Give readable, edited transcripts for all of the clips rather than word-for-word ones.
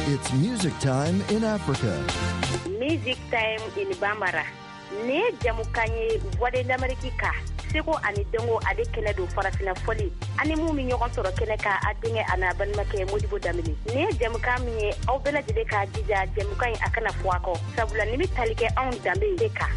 It's music time in Africa. Music time in Bambara. Ne jamukanye voix d'Amérique ka. Seko ani dongo ade kele do farafina foli. Ani mu mi ñogon soro kele ka adinge ana ban make Modibo Damini. Ne jamuka mi au bela de ka jija jamuka akana fuako. Sabula ni talike on dambe deka.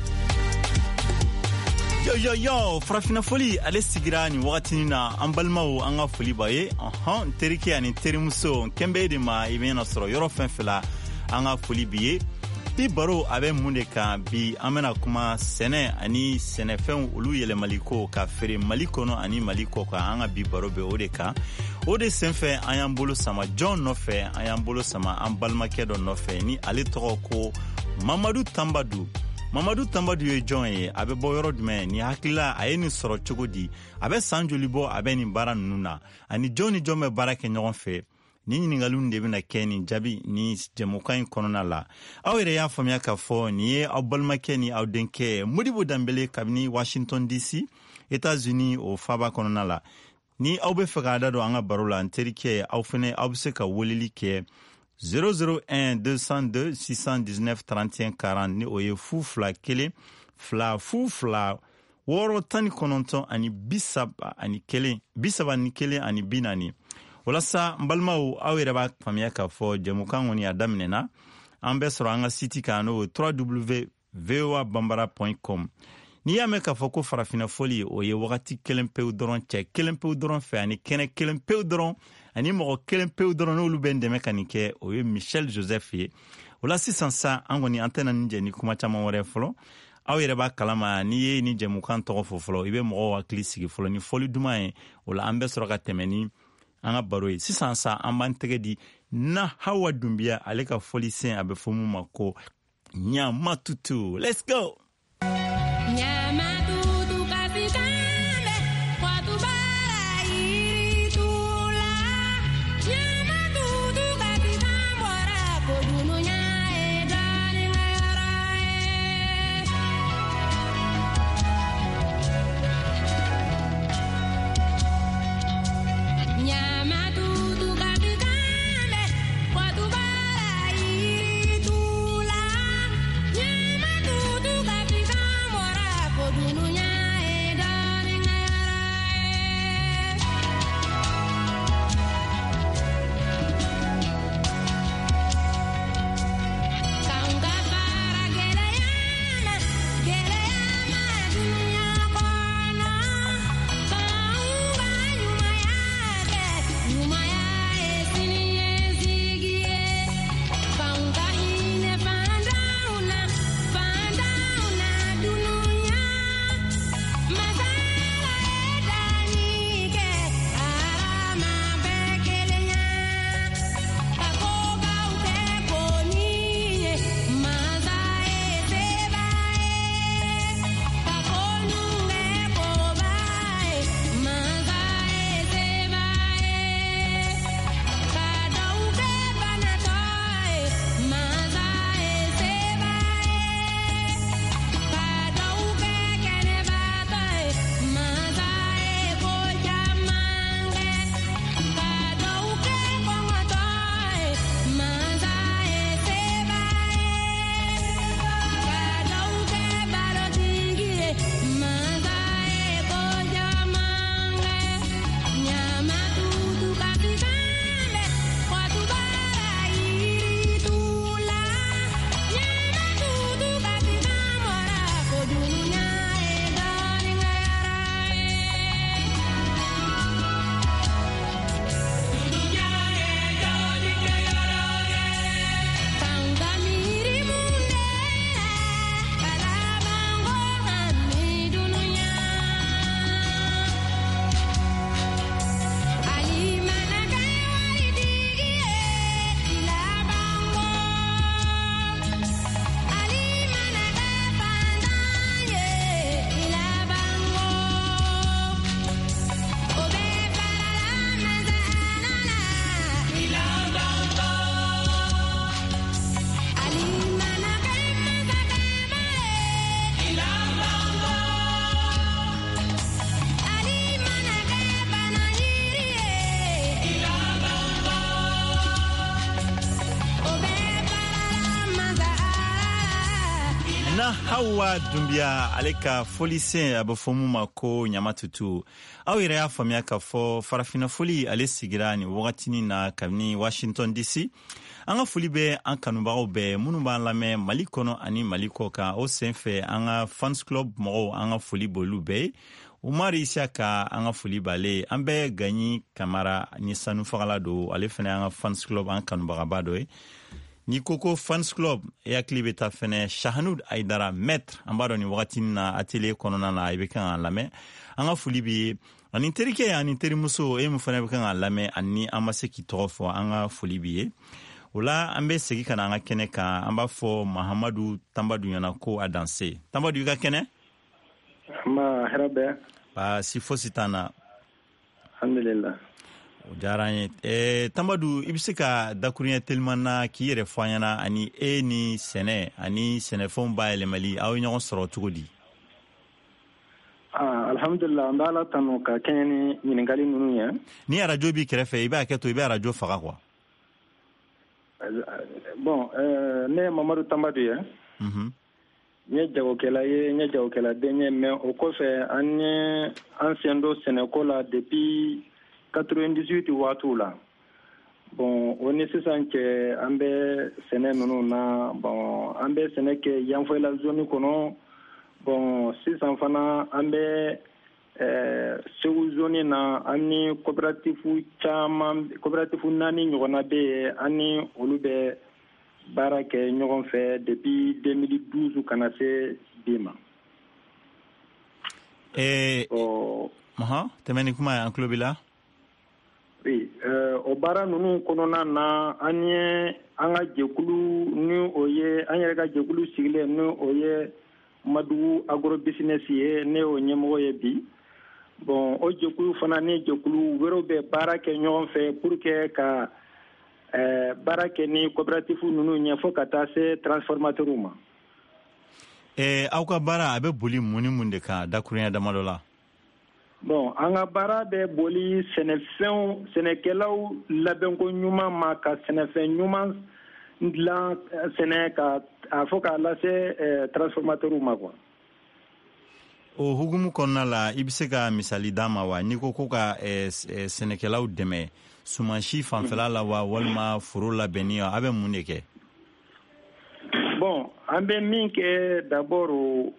Yo, farafina foli ale sigira ni wakati na ambalmawo anga foli baye. Teriki ani terimuso kembe de ma ibena soro yoro fenfela anga foli biye. Bi baro abe munde ka bi amena kuma sene ani sene fen ulu yele maliko ka fere maliko no ani maliko ka anga bi baro be odeka. Ode senfe ayambolo sama John nofe ayambolo sama ambalma kedo nofe ni ale toko ko Mamadou Tambadou ye John ye abe bo yoro dume ni hakila ayeni soro chogodi abe sanjoli bo abe ni bara nuna ani John ni John me bara ke nyogon fe ni ningalun de bina keni jabi ni jemukan konona la awere ya famia ka fo ni ye abalma keni awdenke Modibo Dambele kabini Washington DC États-Unis o faba konona la ni awbe fagada do anga barola anterike awfene awse ka wolili ke 001-202-619-31-40 ni oye fufla kele fufla woro tani kononton ani bisaba ani kele ani binani walasa mbalmao awere ba famia ka fo jemukan ni adamnena ambe soro anga siti kano www.voabambara.com ni ya meka foko farafina foli oye wakati kelempe doron che kelempe doron fe ani kene kelempe doron ani mo kelempe doron no lubende mekanike oye Michel Joseph ye wala sisansa angoni antena nje ni kuma chama wore folo awere ba kalama ni ye ni jemukan to folo ibe mo wa klisigi folo ni foli dumae wala ambe soro ka temeni anga baroyi sisansa amantege na hawa dumbia aleka foli sen abe fomu mako nyama tutu. Let's go. Duno na Hawa Dumbia ale ka folisen a bɛ fɔ mun ma ko ɲamatutu aw yɛrɛ y'a faamuya k'a fɔ farafina foli ale sigira ni wagatinin na kabini Washington DC an ka foli bɛ an kanubagaw bɛɛ minnu b'an lamɛn Mali kɔnɔ ani Mali kɔ kan o senfɛ an ka fans club mɔgɔw an ka foli b'olu bɛɛ ye Umar Isaka an ka foli b'ale an bɛ Gagny Kamara ni sanu fagala don ale fana an ka fans club an kanubagaba dɔ ye ni koko fans club yakli bɛ taa fɛnɛ Shahanud Aidara maître an b'a dɔn ni wagatinin na atelier kɔnɔna na i bɛ kan k'a lamɛn an ka foli b'i ani terikɛ ani terimuso e min fana bɛ kan k'a lamɛn ani an ma se k'i tɔgɔ fɔ an ka foli b'i ye o la an bɛ segin ka na an ka kɛnɛ kan an b'a fɔ Mahamadu Tambadu ɲɛna ko a danse Tambadu i ka kɛnɛ ma hɛrɛ bɛ baasi fosi t'an na alhamdulillah o diyara an ye Tambadu i bɛ se ka dakuruɲɛ teliman na k'i yɛrɛ fɔ an ɲɛna ani e ni sɛnɛ ani sɛnɛfɛnw bayɛlɛmali aw ye ɲɔgɔn sɔrɔ cogo di alhamdulillah an bɛ ala tanu ka kɛɲɛ ni ɲininkali ninnu ye ni arajo b'i kɛrɛfɛ i b'a kɛ to i bɛ arajo faga quoi bon ne ye Mamadu Tambadu ye n ye jagokɛla ye n ye jagokɛladen ye mais o kɔfɛ an sen don sɛnɛko la depuis 98 waatiw la bon o ni sisan cɛ an bɛ sɛnɛ ninnu na bon an bɛ sɛnɛ kɛ Yanfoyila zone kɔnɔ bon sisan fana an bɛ Segu zone na an ni coopérative 4 ɲɔgɔnna bɛ yen an ni olu bɛ baara kɛ ɲɔgɔn fɛ depuis 2012 kana se bi ma tɛmɛ ni kuma ye an tulo b'i la oui o baara ninnu kɔnɔna na an ye an ka jɛkulu ni o ye an yɛrɛ ka jɛkulu sigilen ni o ye Madugu agro business ye ne y'o ɲɛmɔgɔ ye bi bon o jɛkulu fana ni jɛkulu wɛrɛw bɛ baara kɛ ɲɔgɔn fɛ pour que ka baara kɛ ni coopérative ninnu ɲɛ fo ka taa se transformateur ma aw ka baara a bɛ boli mun ni mun de kan dakuruɲɛ damadɔ la bon an ka baara bɛ boli sɛnɛkɛlaw labɛnko ɲuman ma ka sɛnɛfɛn ɲuman dilan sɛnɛ ka a fɔ k'a lase transformateur ma quoi o hukumu kɔnɔna la i bɛ se ka misali d'an ma wa n'i ko ka sɛnɛkɛlaw dɛmɛ sumansi fanfɛla la wa walima foro labɛnni a bɛ mun de kɛ bon an bɛ min kɛ d'abord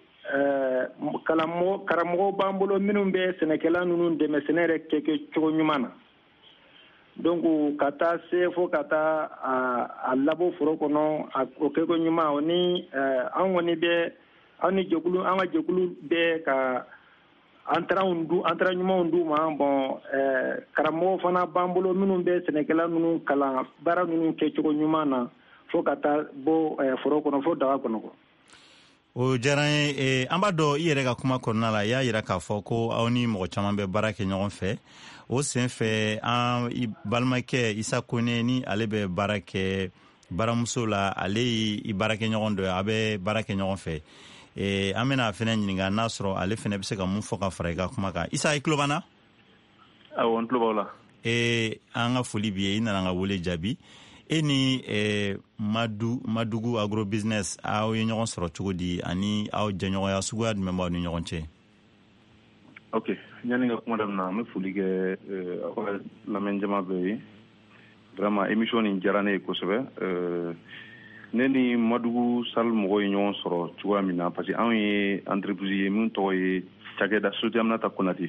karamɔgɔw b'an bolo minnu bɛ sɛnɛkɛla ninnu dɛmɛ sɛnɛ yɛrɛ kɛ cogo ɲuman na donc ka taa se fo ka taa a labɔ foro kɔnɔ o kɛko ɲuman o ni an kɔni bɛ an ka jɛkulu bɛ ka antara ɲumanw d'u ma bon karamɔgɔw fana b'an bolo minnu bɛ sɛnɛkɛla ninnu kalan baara ninnu kɛcogo ɲuman na fo ka taa bɔ foro kɔnɔ fo daga kɔnɔ o diyara n ye an b'a dɔn i yɛrɛ ka kuma kɔnɔna la i y'a jira k'a fɔ ko aw ni mɔgɔ caman bɛ baara kɛ ɲɔgɔn fɛ o sen fɛ an balimakɛ Isa Kone ni ale bɛ baara kɛ baramuso la ale ye baarakɛ ɲɔgɔn dɔ ye a bɛ baara kɛ ɲɔgɔn fɛ an bɛna fɛnɛ ɲininka n'a sɔrɔ ale fɛnɛ bɛ se ka mun fɔ ka fara i ka kuma kan Isa i tulo b'an na awɔ n tulo b'aw la an ka foli b'i ye i nana an ka wele jaabi e ni Madugu agro business aw ye ɲɔgɔn sɔrɔ cogo di ani aw jɛɲɔgɔnya suguya jumɛn b'aw ni ɲɔgɔn cɛ ok yani ka kuma daminɛ an bɛ foli kɛ aw ka lamɛnjama bɛɛ ye vraiment émission nin diyara ne ye kosɛbɛ ne ni Madugu Sal mɔgɔw ye ɲɔgɔn sɔrɔ cogoya min na parce que anw ye entreprise ye min tɔgɔ ye cakɛda Société Aminata Konate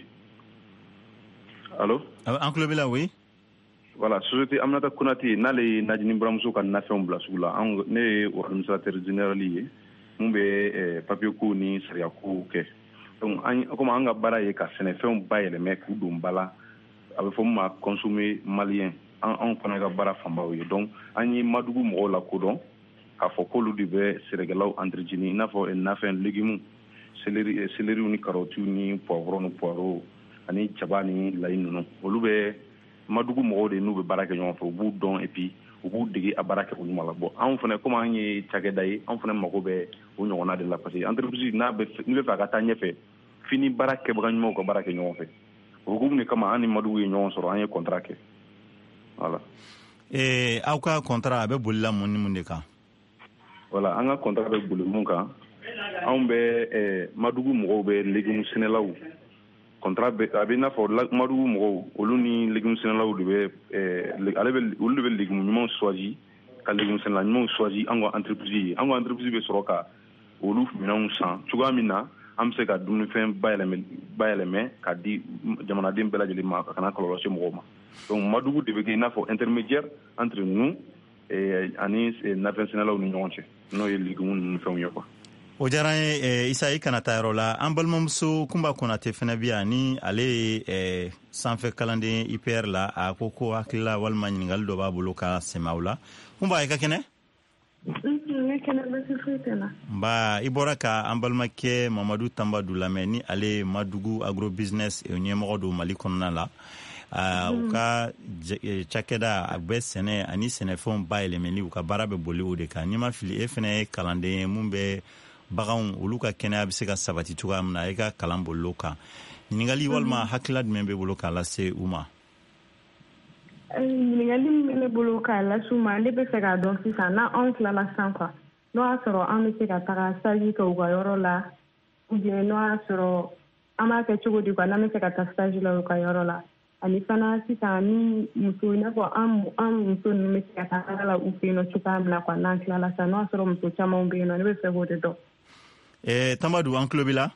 allo an tulo b'i la oui voilà Société Aminata Konate n'ale ye Najini buramuso ka nafɛnw bila sugu la ne ye administrateur général ye mun bɛ papier ko ni sariya ko kɛ donc comme an ka baara ye ka sɛnɛfɛnw bayɛlɛmɛ k'u don ba la a bɛ fɔ min ma consommer malien anw fana ka baara fanbaw ye donc an ye Madugu mɔgɔw la kodɔn k'a fɔ k'olu de bɛ sɛnɛkɛlaw entretenu i n'a fɔ nafɛn légumes céleri ni carottes ni poivron ni poireaux ani jaba ni layi ninnu olu bɛ Madugu mɔgɔw de n'u bɛ baara kɛ ɲɔgɔn fɛ u b'u dɔn et puis u b'u dege a baara kɛ o ɲuman la bon anw fana comme an ye cakɛda ye anw fana mago bɛ o ɲɔgɔnna de la parce que entreprise n'a bɛ fɛ a ka taa ɲɛfɛ f'i ni baara kɛbaga ɲumanw ka baara kɛ ɲɔgɔn fɛ o hukumu de kama an ni Madugu ye ɲɔgɔn sɔrɔ an ye contrat kɛ voilà aw ka contrat a bɛ bolila mun ni mun de kan voilà an ka contrat bɛ boli mun kan anw bɛ Madugu mɔgɔw bɛ légumes sɛnɛlaw contrat a bɛ n'a fɔ Madugu mɔgɔw olu ni légumes sɛnɛlaw de bɛ olu de bɛ légumes ɲumanw choisi ka légumes sɛnɛla ɲumanw choisi an ka entreprise ye an ka entreprise bɛ sɔrɔ ka olu minɛnw san cogoya min na an bɛ se ka dumunifɛn bayɛlɛmɛ k'a di jamanaden bɛɛ lajɛlen ma ka kana kɔlɔlɔ se mɔgɔw ma donc Madugu de bɛ kɛ i n'a fɔ intermédiaire entre nous ani nafɛn sɛnɛlaw ni ɲɔgɔn cɛ n'o ye légumes ninnu fɛnw ye quoi. O diyara n ye Isa i kana taa yɔrɔ la an balimamuso Kunba Konate fana bi yan ni ale ye sanfɛ kalanden IPR la a ko hakilila walima ɲininkali dɔ b'a bolo ka sɛmɛ aw la Kunba i ka kɛnɛ nba i bɔra ka an balimakɛ Mamadu Tambadou lamɛn ni ale Madugu agrobusiness ɲɛmɔgɔ do Mali kɔnɔna la u ka cakɛda a bɛ sɛnɛ ani sɛnɛfɛnw bayɛlɛmɛli u ka baara bɛ boli o de kan n'i ma fili e fana ye kalanden ye mun bɛ baganw olu ka kɛnɛya bɛ se ka sabati cogoya min na e ka kalan bolilo kan ɲininkali walima hakilila jumɛn bɛ bolo k'a lase u ma ɲininkali min bɛ ne bolo k'a lase u ma ne bɛ fɛ k'a dɔn sisan n'anw tilala sisan quoi n'o y'a sɔrɔ an bɛ se ka taga stage kɛ u ka yɔrɔ la ou bien n'o y'a sɔrɔ an b'a kɛ cogo di quoi n'an bɛ se ka taa stage la u ka yɔrɔ la ani fana sisan ni muso i n'a fɔ an muso ninnu bɛ se ka taa la u fɛ yen nɔ cogoya min na quoi n'an tilala sisan n'o y'a sɔrɔ muso camanw bɛ yen nɔ ne bɛ fɛ k'o de dɔn. Tambadou an tulo b'i la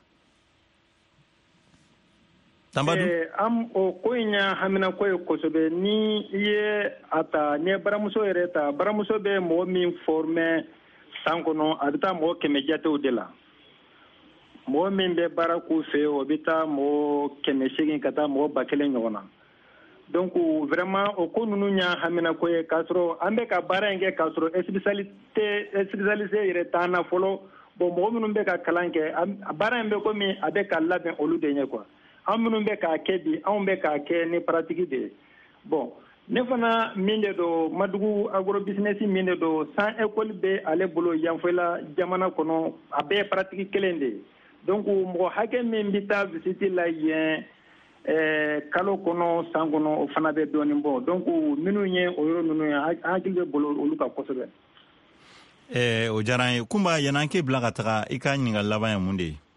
Tambadou am o ko in ya hamina ko ye kosɛbɛ ni i ye a ta ni ye baramuso yɛrɛ ta baramuso bɛ mɔgɔ min former san kɔnɔ a bɛ taa mɔgɔ 100 jatew de la mɔgɔ min bɛ baara k'u fɛ o bɛ taa mɔgɔ 800 ka taa mɔgɔ 1000 ɲɔgɔn na donc vraiment o ko ninnu y'a hamina ko ye k'a sɔrɔ an bɛ ka baara in kɛ k'a sɔrɔ spécialisé yɛrɛ t'an na fɔlɔ bon mɔgɔ minnu bɛ ka kalan kɛ baara in bɛ komi a bɛ ka labɛn olu de ɲɛ quoi an minnu bɛ k'a kɛ bi anw bɛ k'a kɛ ni pratique de ye bon ne fana min de don Madugu agrobusiness min de don sans école bɛ ale bolo yanfɔla jamana kɔnɔ a bɛɛ ye pratique kelen de ye donc mɔgɔ hakɛ min bɛ taa visite la yen kalo kɔnɔ san kɔnɔ o fana bɛ dɔɔnin bɔ donc minnu ye o yɔrɔ ninnu ye an hakili bɛ bolo olu kan kosɛbɛ. O diyara n ye Kunba yan'an k'i bila ka taga i ka ɲininkali laban ye mun de ye.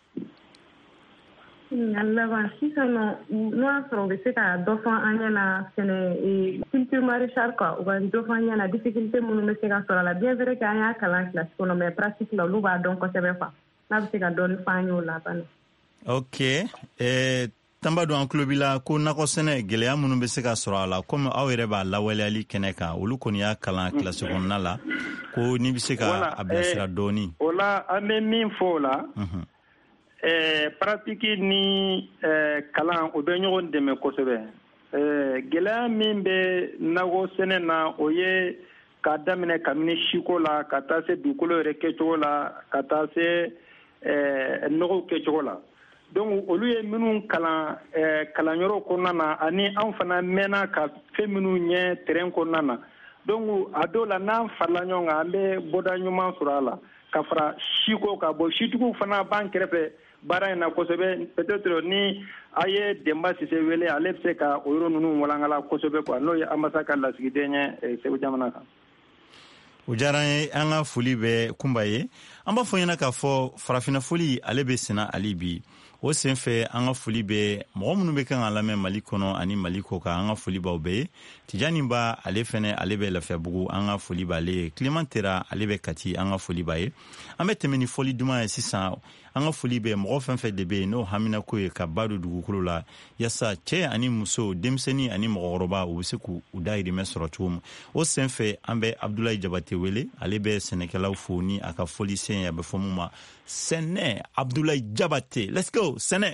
ɲininkali laban sisan nɔ n'o y'a sɔrɔ u bɛ se ka dɔ fɔ an ɲɛna sɛnɛ culture maraîchage quoi u ka dɔ fɔ an ɲɛna difficulté minnu bɛ se ka sɔrɔ a la bien vrai que an y'a kalan classe kɔnɔ mais pratique la olu b'a dɔn kosɛbɛ quoi n'a bɛ se ka dɔɔnin fɔ an ye o la bana. Ok Tambadou an tulo b'i la ko nakɔ sɛnɛ gɛlɛya minnu bɛ se ka sɔrɔ a la komi aw yɛrɛ b'a lawaleyali kɛnɛ kan olu kɔni y'a kalan classe kɔnɔna la ko n'i bɛ se ka a bilasira dɔɔnin. O la an bɛ min fɔ o la pratique ni kalan o bɛ ɲɔgɔn dɛmɛ kosɛbɛ gɛlɛya min bɛ nakɔ sɛnɛ na o ye k'a daminɛ kabini siko la ka taa se dugukolo yɛrɛ kɛcogo la ka taa se nɔgɔw kɛcogo la donc olu ye minnu kalan kalanyɔrɔ kɔnɔna na ani anw fana mɛnna ka fɛn minnu ɲɛ terrain kɔnɔna na donc a dɔw la n'an farala ɲɔgɔn kan an bɛ bɔda ɲuman sɔrɔ a la ka fara siko ka bɔ situgiw fana b'an kɛrɛfɛ baara in na kosɛbɛ peut-être ni a ye Denba Sise wele ale bɛ se ka o yɔrɔ ninnu walankala kosɛbɛ quoi n'o ye Amasa ka lasigiden ye Segu jamana kan. O diyara n ye an ka foli bɛ Kunba ye an b'a fɔ ɲɛna k'a fɔ farafinna foli ale bɛ senna hali bi o senfɛ an ka foli bɛ mɔgɔ minnu bɛ kan ka lamɛn Mali kɔnɔ ani Mali kɔ kan an ka foli b'aw bɛɛ ye Tijani Ba ale fɛnɛ ale bɛ Lafiyabugu an ka foli b'ale ye Clément Tera ale bɛ Kati an ka foli b'a ye an bɛ tɛmɛ ni foli duman ye sisan an ka foli bɛ mɔgɔ fɛn fɛn de bɛ yen n'o hamina ko ye ka ba don dugukolo la yasa cɛ ani muso denmisɛnnin ani mɔgɔkɔrɔba u bɛ se k'u dahirimɛ sɔrɔ cogo min o senfɛ an bɛ Abdoulaye Jabate wele ale bɛ sɛnɛkɛlaw fo ni a ka foli sen a bɛ fɔ mun ma sɛnɛ Abdoulaye Jabate let's go sɛnɛ.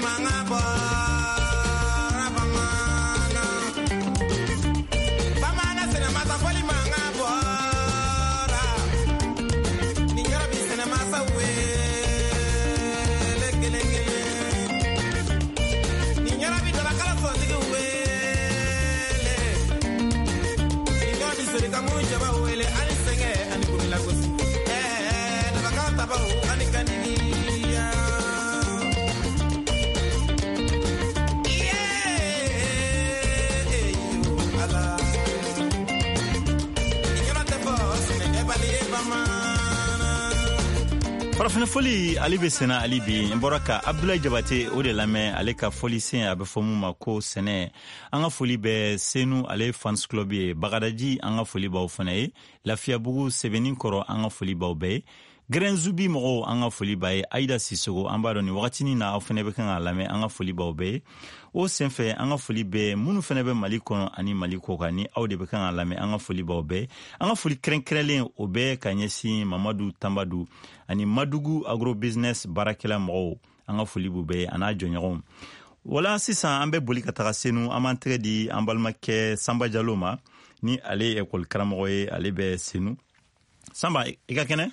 farafina foli ali be sena ali bi mbora ka Abdoulaye Jabate o de lamɛn ale ka foli sen a bɛ fɔ mun ma ko sɛnɛ an ka foli bɛ Senu ale fans club ye Bagadaji an ka foli baw fana ye Lafiyabugu Sɛbɛnni kɔrɔ an ka foli baw bɛɛ ye Grɛnzubi mɔgɔw an ka foli b'a ye Aïda Sisogo an b'a dɔn ni wagatinin na aw fana bɛ kan ka lamɛn an ka foli baw bɛɛ ye o senfɛ an ka foli bɛɛ minnu fana bɛ Mali kɔnɔ ani Mali kɔ kan ni aw de bɛ kan ka lamɛn an ka foli baw bɛɛ an ka foli kɛrɛnkɛrɛnlen o bɛɛ ka ɲɛsin Mamadu Tambadu ani Madugu agrobusiness baarakɛla mɔgɔw an ka foli b'u bɛɛ a n'a jɔɲɔgɔnw wala sisan an bɛ boli ka taga Senu an b'an tɛgɛ di an balimakɛ Samba Jalo ma ni ale ye école karamɔgɔ ye ale bɛ Senu Samba i ka kɛnɛ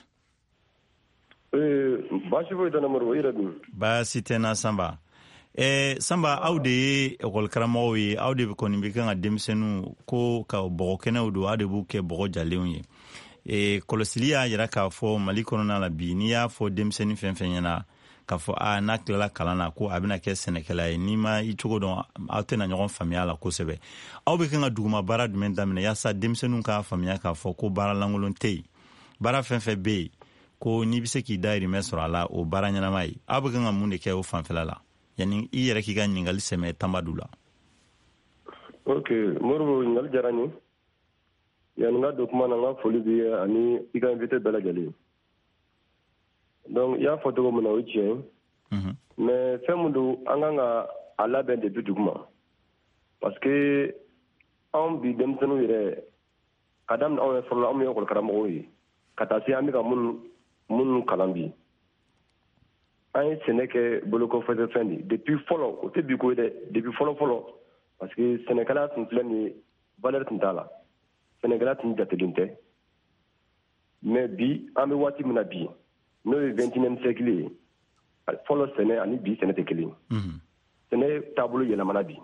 baasi foyi tɛna Moribo i yɛrɛ dun baasi tɛ na Samba Samba aw de ye école karamɔgɔw ye aw de kɔni bɛ kan ka denmisɛnninw ko ka bɔgɔ kɛnɛw don aw de b'u kɛ bɔgɔ jalenw ye kɔlɔsili y'a jira k'a fɔ Mali kɔnɔna la bi n'i y'a fɔ denmisɛnnin fɛn fɛn ɲɛna k'a fɔ n'a tilala kalan na ko a bɛna kɛ sɛnɛkɛla ye n'i ma i cogo dɔn aw tɛna ɲɔgɔn faamuya la kosɛbɛ aw bɛ kan ka duguma baara jumɛn daminɛ yaasa denmisɛnninw k'a faamuya k'a fɔ ko baara lankolon tɛ yen baara fɛn fɛn bɛ yen ko n'i bɛ se k'i dahirimɛ sɔrɔ a la o baara ɲɛnama ye aw bɛ kan ka mun de kɛ o fanfɛla la yani i yɛrɛ k'i ka ɲininkali sɛmɛ Tambadu la ok Moribo ɲininkali diyara n ye yani n ka don kuma na n ka foli b'i ye ani i ka invité bɛɛ lajɛlen donc i y'a fɔ cogo min na o ye tiɲɛ ye mais fɛn min don an kan ka a labɛn depuis duguma parce que anw bi denmisɛnninw yɛrɛ ka daminɛ anw ye fɔlɔ anw ye école karamɔgɔw ye ka taa se an bɛ ka minnu kalan bi an ye sɛnɛ kɛ bolokɔfɛtɔ fɛn de depuis fɔlɔ o tɛ bi ko ye dɛ depuis fɔlɔ parce que sɛnɛkɛla tun filɛ nin ye valeur tun t'a la sɛnɛkɛla tun jatelen tɛ mais bi an bɛ waati min na bi n'o ye 21e siècle ye fɔlɔ sɛnɛ ani bi sɛnɛ tɛ kelen sɛnɛ taabolo yɛlɛmana bi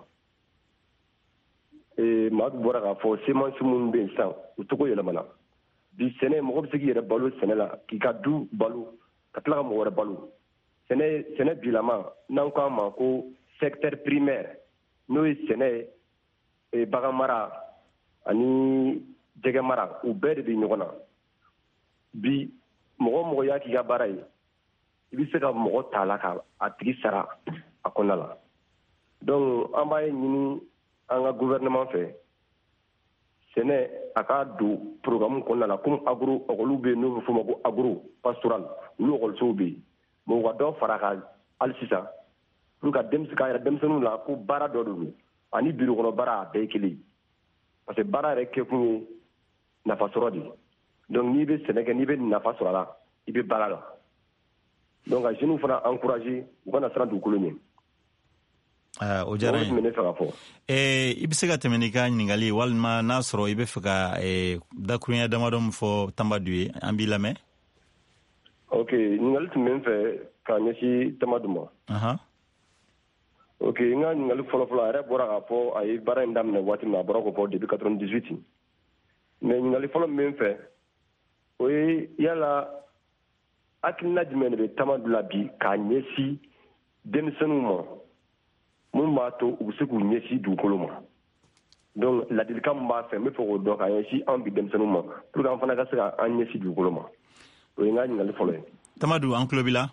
maa bɔra k'a fɔ semansi minnu bɛ yen sisan u cogo yɛlɛmana bi sɛnɛ mɔgɔ bɛ se k'i yɛrɛ balo sɛnɛ la k'i ka du balo ka tila ka mɔgɔ wɛrɛ balo sɛnɛ bilama n'an k'a ma ko secteur primaire n'o ye sɛnɛ bagan mara ani jɛgɛ mara u bɛɛ de bɛ ɲɔgɔn na bi mɔgɔ y'a k'i ka baara ye i bɛ se ka mɔgɔ t'a la ka a tigi sara a kɔnɔna la donc an b'a ye ɲini an ka gouvernement fɛ sɛnɛ a ka don programme kɔnɔna la comme agro ɔkɔliw bɛ yen n'o bɛ f'o ma ko agro pastoral olu ɔkɔlisow bɛ yen mais u ka dɔ fara a kan hali sisan pour que k'a yɛrɛ denmisɛnninw la ko baara dɔ de don ani biro kɔnɔ baara a bɛɛ ye kelen parce que baara yɛrɛ kɛkun ye nafa sɔrɔ de ye donc n'i bɛ sɛnɛ kɛ n'i bɛ nafa sɔrɔ a la i bɛ baara la donc ka jeunes fana encourager u kana siran dugukolo ɲɛ. O diyara n ye i bɛ se ka tɛmɛ n'i ka ɲininkali walima n'a sɔrɔ i bɛ fɛ ka dakurunya damadɔ min fɔ Tambadu ye an b'i lamɛn. ok ɲininkali tun bɛ n fɛ k'a ɲɛsin Tambadu ma. ok n ka ɲininkali fɔlɔfɔlɔ a yɛrɛ bɔra k'a fɔ a ye baara in daminɛ waati min na a bɔra k'o fɔ depuis 98 mais ɲininkali fɔlɔ min bɛ n fɛ o ye yala hakilina jumɛn de bɛ Tambadu la bi k'a ɲɛsin denmisɛnninw ma mun b'a to u bɛ se k'u ɲɛsin dugukolo ma donc ladilikan min b'a fɛ n bɛ fɛ k'o dɔn k'a ɲɛsin an bi denmisɛnninw ma pour que an fana ka se k'an ɲɛsin dugukolo ma o ye n ka ɲininkali fɔlɔ ye. Tambadu an tulo b'i la.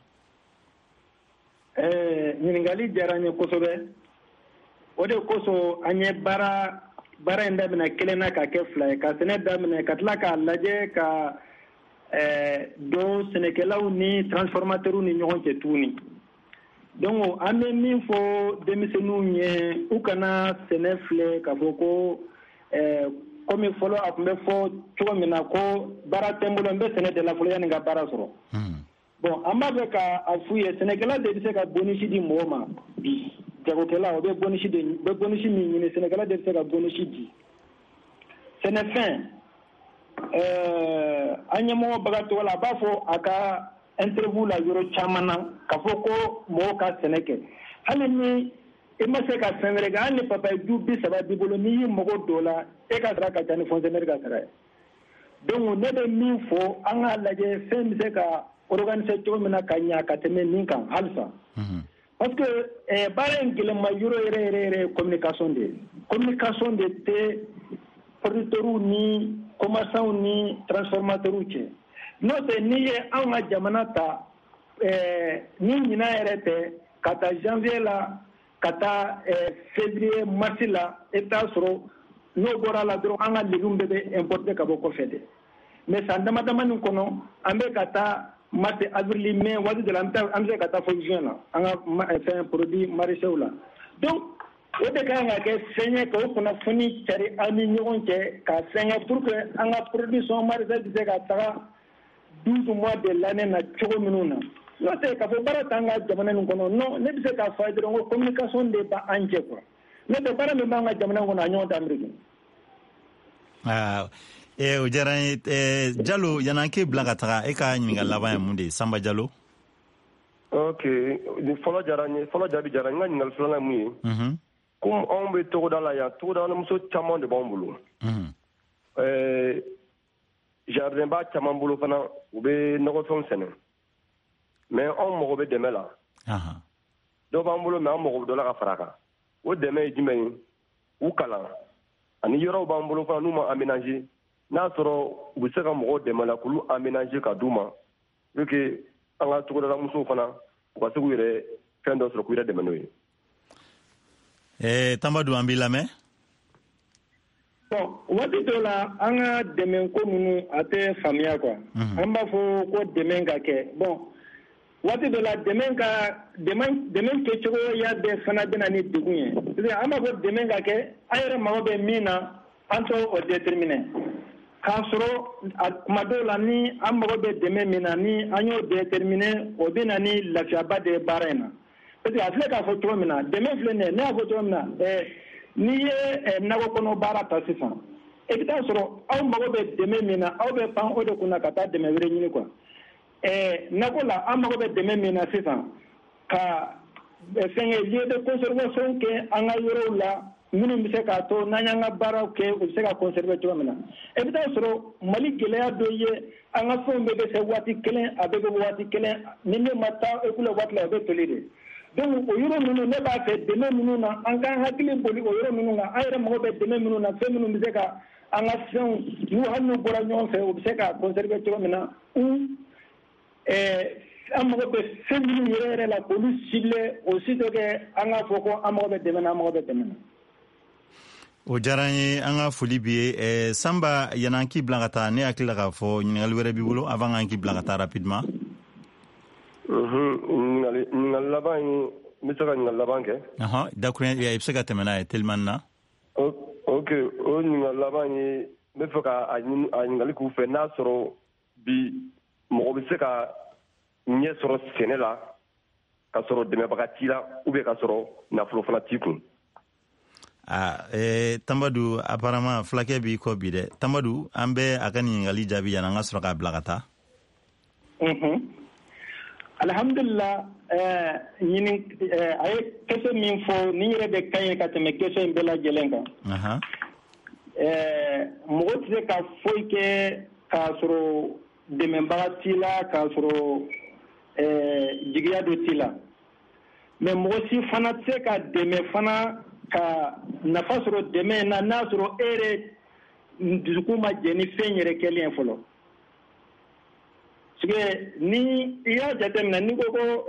ɲininkali diyara n ye kosɛbɛ o de kosɔn an ye baara in daminɛ kelen na ka kɛ fila ye ka sɛnɛ daminɛ ka tila k'a lajɛ ka don sɛnɛkɛlaw ni transformateurs ni ɲɔgɔn cɛ tuguni donc an bɛ min fɔ denmisɛnninw ye u kana sɛnɛ filɛ k'a fɔ ko komi fɔlɔ a tun bɛ fɔ cogo min na ko baara tɛ n bolo n bɛ sɛnɛ de la fɔlɔ yanni n ka baara sɔrɔ bon an b'a fɛ ka a f'u ye sɛnɛkɛla de bɛ se ka bonus di mɔgɔ ma bi jagokɛla o bɛ bonus min ɲini sɛnɛkɛla de bɛ se ka bonus di sɛnɛfɛn an ɲɛmɔgɔ bagatɔ la a b'a fɔ a ka interview la yɔrɔ caman na k'a fɔ ko mɔgɔw ka sɛnɛ kɛ hali ni i ma se ka fɛn wɛrɛ kɛ hali ni papaye du 30 b'i bolo n'i y'i mago don la e ka sara ka ca ni fonctionnaire ka sara ye donc ne bɛ min fɔ an k'a lajɛ fɛn bɛ se ka organiser cogo min na ka ɲɛ ka tɛmɛ nin kan halisa parce que baara in gɛlɛnma yɔrɔ yɛrɛ ye communication de ye communication de tɛ producteurs ni commerçants ni transformateurs cɛ n'o tɛ n'i ye anw ka jamana ta ni ɲinan yɛrɛ tɛ ka taa janvier la ka taa février mars la i bɛ taa sɔrɔ n'o bɔra la dɔrɔn an ka légumes bɛɛ bɛ importer ka bɔ kɔfɛ de mais san dama dama nin kɔnɔ an bɛ ka taa mars avril mai waati dɔ la an bɛ se ka taa fɔ juin la an ka fɛn produits maraîchers la donc o de kan ka kɛ fɛn ye k'o kunnafoni cari an ni ɲɔgɔn cɛ ka fɛngɛ pour que an ka production maraîchère bɛ se ka taga 12 mois de l'année na cogo minnu na n'o tɛ k'a fɔ baara t'an ka jamana nin kɔnɔ non ne bɛ se k'a fɔ a ye dɔrɔn ko communication de b'an cɛ quoi n'o tɛ baara min b'an ka jamana kɔnɔ a ɲɔgɔn tɛ Ameriki. O diyara n ye Jalo yan'an k'e bila ka taga e ka ɲininkali laban ye mun de ye Sanba Jalo. ok fɔlɔ diyara n ye fɔlɔ jaabi diyara n ka ɲininkali filanan ye mun ye komi anw bɛ togoda la yan togoda muso caman de b'anw bolo jardin ba caman bolo fana u bɛ nɔgɔfɛnw sɛnɛ mais anw mago bɛ dɛmɛ la dɔw b'an bolo mais an mago bɛ dɔ la ka fara a kan o dɛmɛ ye jumɛn ye u kalan ani yɔrɔw b'an bolo fana n'u ma aménager n'a sɔrɔ u bɛ se ka mɔgɔw dɛmɛ la k'olu aménager ka d'u ma pour que an ka togodala musow fana u ka se k'u yɛrɛ fɛn dɔ sɔrɔ k'u yɛrɛ dɛmɛ n'o ye. Tambadou an b'i lamɛn. bon waati dɔw la an ka dɛmɛ ko ninnu a tɛ faamuya quoi an b'a fɔ ko dɛmɛ ka kɛ bon waati dɔ la dɛmɛ kɛcogoya bɛɛ fana bɛ na ni degun ye parce que an b'a fɔ dɛmɛ ka kɛ an yɛrɛ mago bɛ min na an t'o déterminer k'a sɔrɔ kuma dɔw la ni an mago bɛ dɛmɛ min na ni an y'o déterminer o bɛ na ni lafiyaba de ye baara in na parce que a filɛ k'a fɔ cogo min na dɛmɛ filɛ nin ye ne y'a fɔ cogo min na n'i ye nakɔ kɔnɔ baara ta sisan i bɛ taa sɔrɔ aw mago bɛ dɛmɛ min na aw bɛ pan o de kunna ka taa dɛmɛ wɛrɛ ɲini quoi nakɔ la an mago bɛ dɛmɛ min na sisan ka fɛnkɛ lieu de conservation kɛ an ka yɔrɔw la minnu bɛ se k'a to n'an y'an ka baaraw kɛ u bɛ se ka conserver cogo min na i bɛ taa sɔrɔ Mali gɛlɛya dɔ ye an ka fɛnw bɛɛ bɛ kɛ waati kelen a bɛɛ bɛ waati kelen ni ne ma taa école waati la o bɛ toli de donc o yɔrɔ ninnu ne b'a fɛ dɛmɛ minnu na an k'an hakili boli o yɔrɔ ninnu kan an yɛrɛ mago bɛ dɛmɛ minnu na fɛn minnu bɛ se ka an ka fɛnw n'u hali n'u bɔra ɲɔgɔn fɛ u bɛ se ka conserver cogo min na an mago bɛ fɛn minnu yɛrɛ la k'olu cibler o si tɛ kɛ an k'a fɔ ko an mago bɛ dɛmɛ na an mago bɛ dɛmɛ na. O diyara n ye an ka foli b'i ye Sanba yan'an k'i bila ka taa ne hakili la k'a fɔ ɲininkali wɛrɛ b'i bolo avant k'an k'i bila ka taa rapidement. ɲininkali laban ye n bɛ se ka ɲininkali laban kɛ. Dakuruɲɛ i bɛ se ka tɛmɛ n'a ye telimani na. ok o ɲininkali laban ye n bɛ fɛ ka ɲininkali k'u fɛ n'a sɔrɔ bi mɔgɔ bɛ se ka ɲɛ sɔrɔ sɛnɛ la ka sɔrɔ dɛmɛbaga t'i la ou bien ka sɔrɔ nafolo fana t'i kun. Tambadou apparemment fulakɛ b'i kɔ bi dɛ Tambadou an bɛ a ka ɲininkali jaabi yan an ka sɔrɔ k'a bila ka taa. Alhamdulillah a ye question min fɔ ni yɛrɛ bɛ kan ye ka tɛmɛ question in bɛɛ lajɛlen kan mɔgɔ tɛ se ka foyi kɛ k'a sɔrɔ dɛmɛbaga t'i la k'a sɔrɔ jigiya dɔ t'i la mais mɔgɔ si fana tɛ se ka dɛmɛ fana ka nafa sɔrɔ dɛmɛ in na n'a sɔrɔ e yɛrɛ dusukun ma jɛ ni fɛn yɛrɛ kɛlen ye fɔlɔ parce que ni i y'a jateminɛ n'i ko ko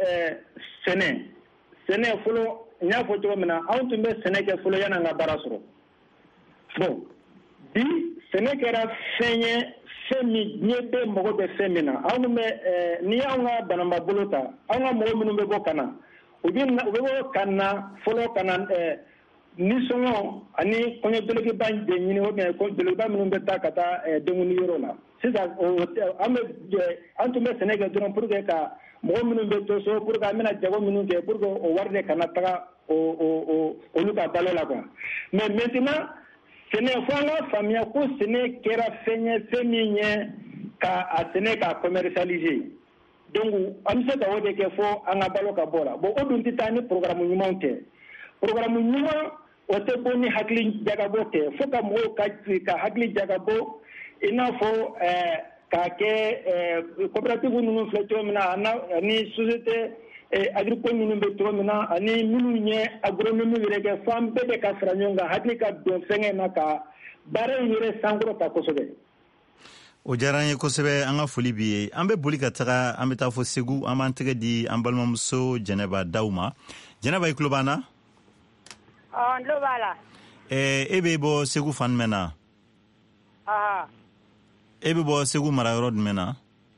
sɛnɛ fɔlɔ n y'a fɔ cogo min na anw tun bɛ sɛnɛ kɛ fɔlɔ yan'an ka baara sɔrɔ bon bi sɛnɛ kɛra fɛn ye fɛn min diɲɛ bɛɛ mago bɛ fɛn min na anw tun bɛ n'i y'anw ka bananba bolo ta anw ka mɔgɔ minnu bɛ bɔ ka na u bɛ bɔ ka na fɔlɔ ka na nisɔngɔ ani kɔɲɔdelegiba de ɲini ou bien delegiba minnu bɛ taa ka taa denguli yɔrɔ la sisan an tun bɛ sɛnɛ kɛ dɔrɔn pour que ka mɔgɔ minnu bɛ to so pour que an bɛna jago minnu kɛ pour que o wari de kana taga olu ka balo la quoi mais maintenant sɛnɛ fo an ka faamuya ko sɛnɛ kɛra fɛn ye fɛn min ye k'a sɛnɛ k'a commercialiser donc an bɛ se ka o de kɛ fo an ka balo ka bɔ la bon o dun tɛ taa ni programme ɲumanw tɛ programme ɲuman o tɛ bɔ ni hakili jagabɔ tɛ fo ka mɔgɔw ka hakili jagabɔ i n'a fɔ k'a kɛ coopérative ninnu filɛ cogo min na ani société agricole minnu bɛ cogo min na ani minnu ye agronomie yɛrɛ kɛ fo an bɛɛ de ka fara ɲɔgɔn kan hakili ka don fɛngɛ na ka baara in yɛrɛ sankɔrɔta kosɛbɛ. o diyara an ye kosɛbɛ an ka foli b'i ye an bɛ boli ka taga an bɛ taa fɔ segu an b'an tɛgɛ di an balimamuso jɛnɛba daw ma jɛnɛba i tulo b'an na. n tulo b'a la. e bɛ bɔ segu fan jumɛn na. e bɛ bɔ segu mara yɔrɔ jumɛn na.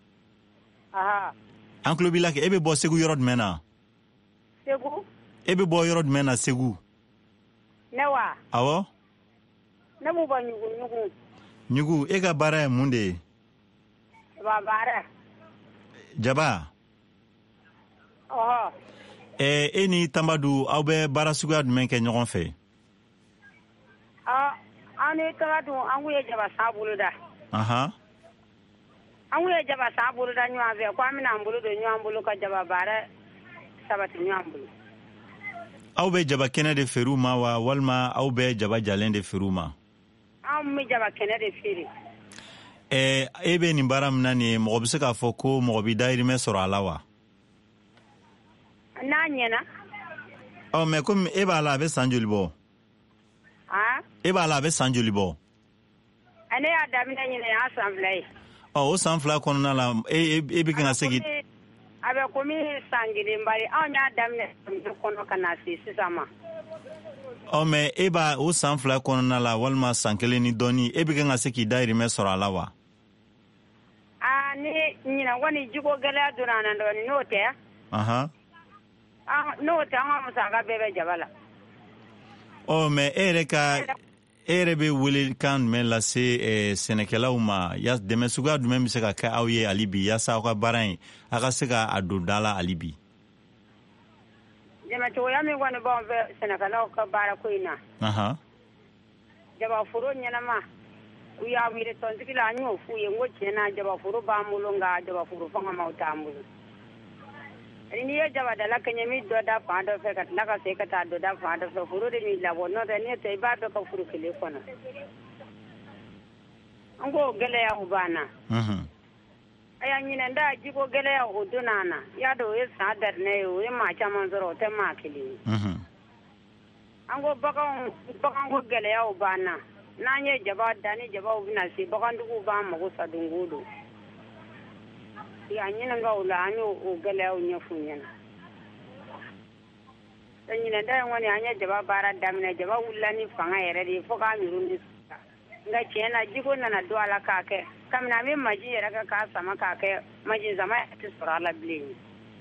an tulo b'i la kɛ e bɛ bɔ segu yɔrɔ jumɛn na. segu. e bɛ bɔ yɔrɔ jumɛn na segu. ne wa. awɔ. ne b'u bɔ ɲugu. ɲugu e ka baara ye mun de ye. jaba baara. jaba. e ni Tambadou aw bɛ baara suguya jumɛn kɛ ɲɔgɔn fɛ. an ni Tambadou an kun ye jaba san bolo da. an kun ye jaba san bolo da ɲɔgɔn fɛ ko an bɛna an bolo don ɲɔgɔn bolo ka jaba baara sabati ɲɔgɔn bolo. aw bɛ jaba kɛnɛ de feere u ma wa walima aw bɛ jaba jalen de feere u ma. an bɛ jaba kɛnɛ de feere. e bɛ nin baara min na nin ye mɔgɔ bɛ se k'a fɔ ko mɔgɔ bɛ dahirimɛ sɔrɔ a la wa. n'a ɲɛna. mɛ komi e b'a la a bɛ san joli bɔ. e b'a la a bɛ san joli bɔ. ne y'a daminɛ ɲinɛ y'a san 2 ye. o san 2 kɔnɔna la e bɛ kan ka segin. a bɛ komi san 1 bari anw y'a daminɛ kɔnɔ ka na se sisan ma. mɛ e b'a o san 2 kɔnɔna la walima san 1 ni dɔɔni e bɛ kan ka se k'i dahirimɛ sɔrɔ a la wa. ni ɲinɛ kɔni jiko gɛlɛya donna an na dɔɔni n'o tɛ. n'o tɛ an ka musaka bɛɛ bɛ jaba la. mɛ e yɛrɛ bɛ welekan jumɛn lase sɛnɛkɛlaw ma dɛmɛ suguya jumɛn bɛ se ka kɛ aw ye hali bi yaasa aw ka baara in a ka se ka don da la hali bi. dɛmɛ cogoya min kɔni b'anw fɛ sɛnɛkɛlaw ka baara ko in na. jabaforo ɲɛnama u y'a wele tɔnsigi la an y'o f'u ye n ko tiɲɛna jabaforo b'an bolo nka jabaforo fanga m'aw t'an bolo. n'i ye jabadala kɛɲɛ min dɔ da fan dɔ fɛ ka tila ka se ka taa dɔ da fan dɔ fɛ foro de b'i labɔ n'o tɛ n'e tɛ i b'a dɔn ka furu kelen kɔnɔ. an ko gɛlɛyaw b'an na. aya ɲinɛ da jiko gɛlɛya o donna an na i y'a dɔn o ye san darinɛ ye o ye maa caman sɔrɔ o tɛ maa kelen ye. an ko bagan ko gɛlɛyaw b'an na n'an ye jaba da ni jabaw bɛna se bagantigiw b'an mago sa don o don. a ɲininkaw la an y'o gɛlɛyaw ɲɛf'u ɲɛna. ɲinɛ da in kɔni an ye jaba baara daminɛ jaba wulila ni fanga yɛrɛ de ye fo k'a miiri ni suga nka tiɲɛ na jiko nana don a la k'a kɛ kabini an bɛ maji yɛrɛ kɛ k'a sama k'a kɛ maji sama tɛ sɔrɔ a la bilen.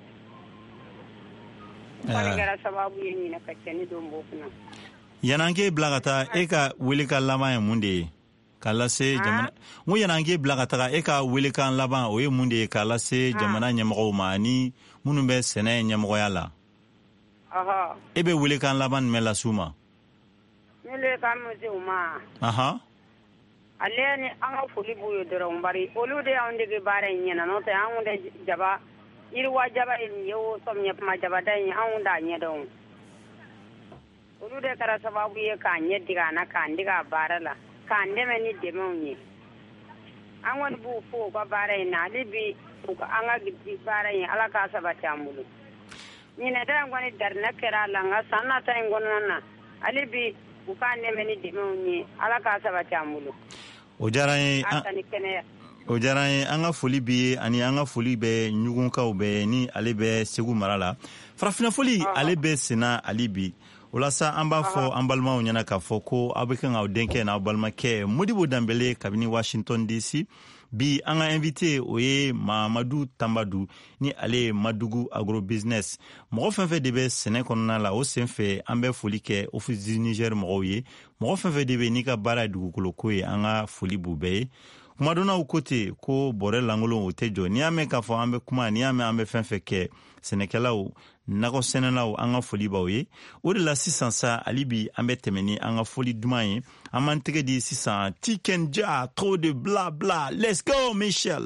kɔni kɛra sababu ye ɲinɛ ka cɛnni don b'o kunna. yan'an k'e bila ka taa e ka welekan laban ye mun de ye k'a lase jamana. n ko yan'an k'e bila ka taga e ka welekan laban o ye mun de ye k'a lase jamana ɲɛmɔgɔw ma ani minnu bɛ sɛnɛ ɲɛmɔgɔya la. e bɛ welekan laban jumɛn las'u ma. ne welekan min se u ma. ale ni an ka foli b'u ye dɔrɔn bari olu de y'anw dege baara in ɲɛna n'o tɛ an kun tɛ jaba yiriwa jaba ye nin ye o samiyɛ kuma jabada in anw t'a ɲɛdɔn. olu de kɛra sababu ye k'an ɲɛ dege an na k'an dege a baara la k'an dɛmɛ ni dɛmɛw ye. an kɔni b'u fo u ka baara in na hali bi an ka baara in ala k'a sabati an bolo. ɲinɛ da in kɔni darinɛ kɛra a la nka san nata in kɔnɔna na hali bi u k'an dɛmɛ ni dɛmɛw ye ala k'a sabati an bolo. o diyara an ye an ka foli b'i ye ani an ka foli bɛ ɲugunkaw bɛɛ ni ale bɛ segu mara la farafina foli ale bɛ senna hali bi. o la sa an b'a fɔ an balimaw ɲɛna k'a fɔ ko aw bɛ kan k'aw denkɛ n'aw balimakɛ Modibo Danbele kabini Washington DC. bi an ka invité o ye Mamadou Tambadou ni ale ye Madugu Agrobusiness. mɔgɔ fɛn fɛn de bɛ sɛnɛ kɔnɔna la o senfɛ an bɛ foli kɛ Office du Niger mɔgɔw ye. mɔgɔ fɛn fɛn de bɛ n'i ka baara ye dugukolo ko ye an ka foli b'u bɛɛ ye. kuma donna u kote ko bɔrɛ langolo o tɛ jɔ n'i y'a mɛn k'a fɔ an bɛ kuma n'i y'a mɛn an bɛ fɛn fɛn kɛ sɛnɛkɛlaw nakɔ sɛnɛlaw an ka foli b'aw ye o de la sisan sa hali bi an bɛ tɛmɛ ni an ka foli duman ye an b'an tɛgɛ di sisan Tikenja trop de bla bla let's go Michel.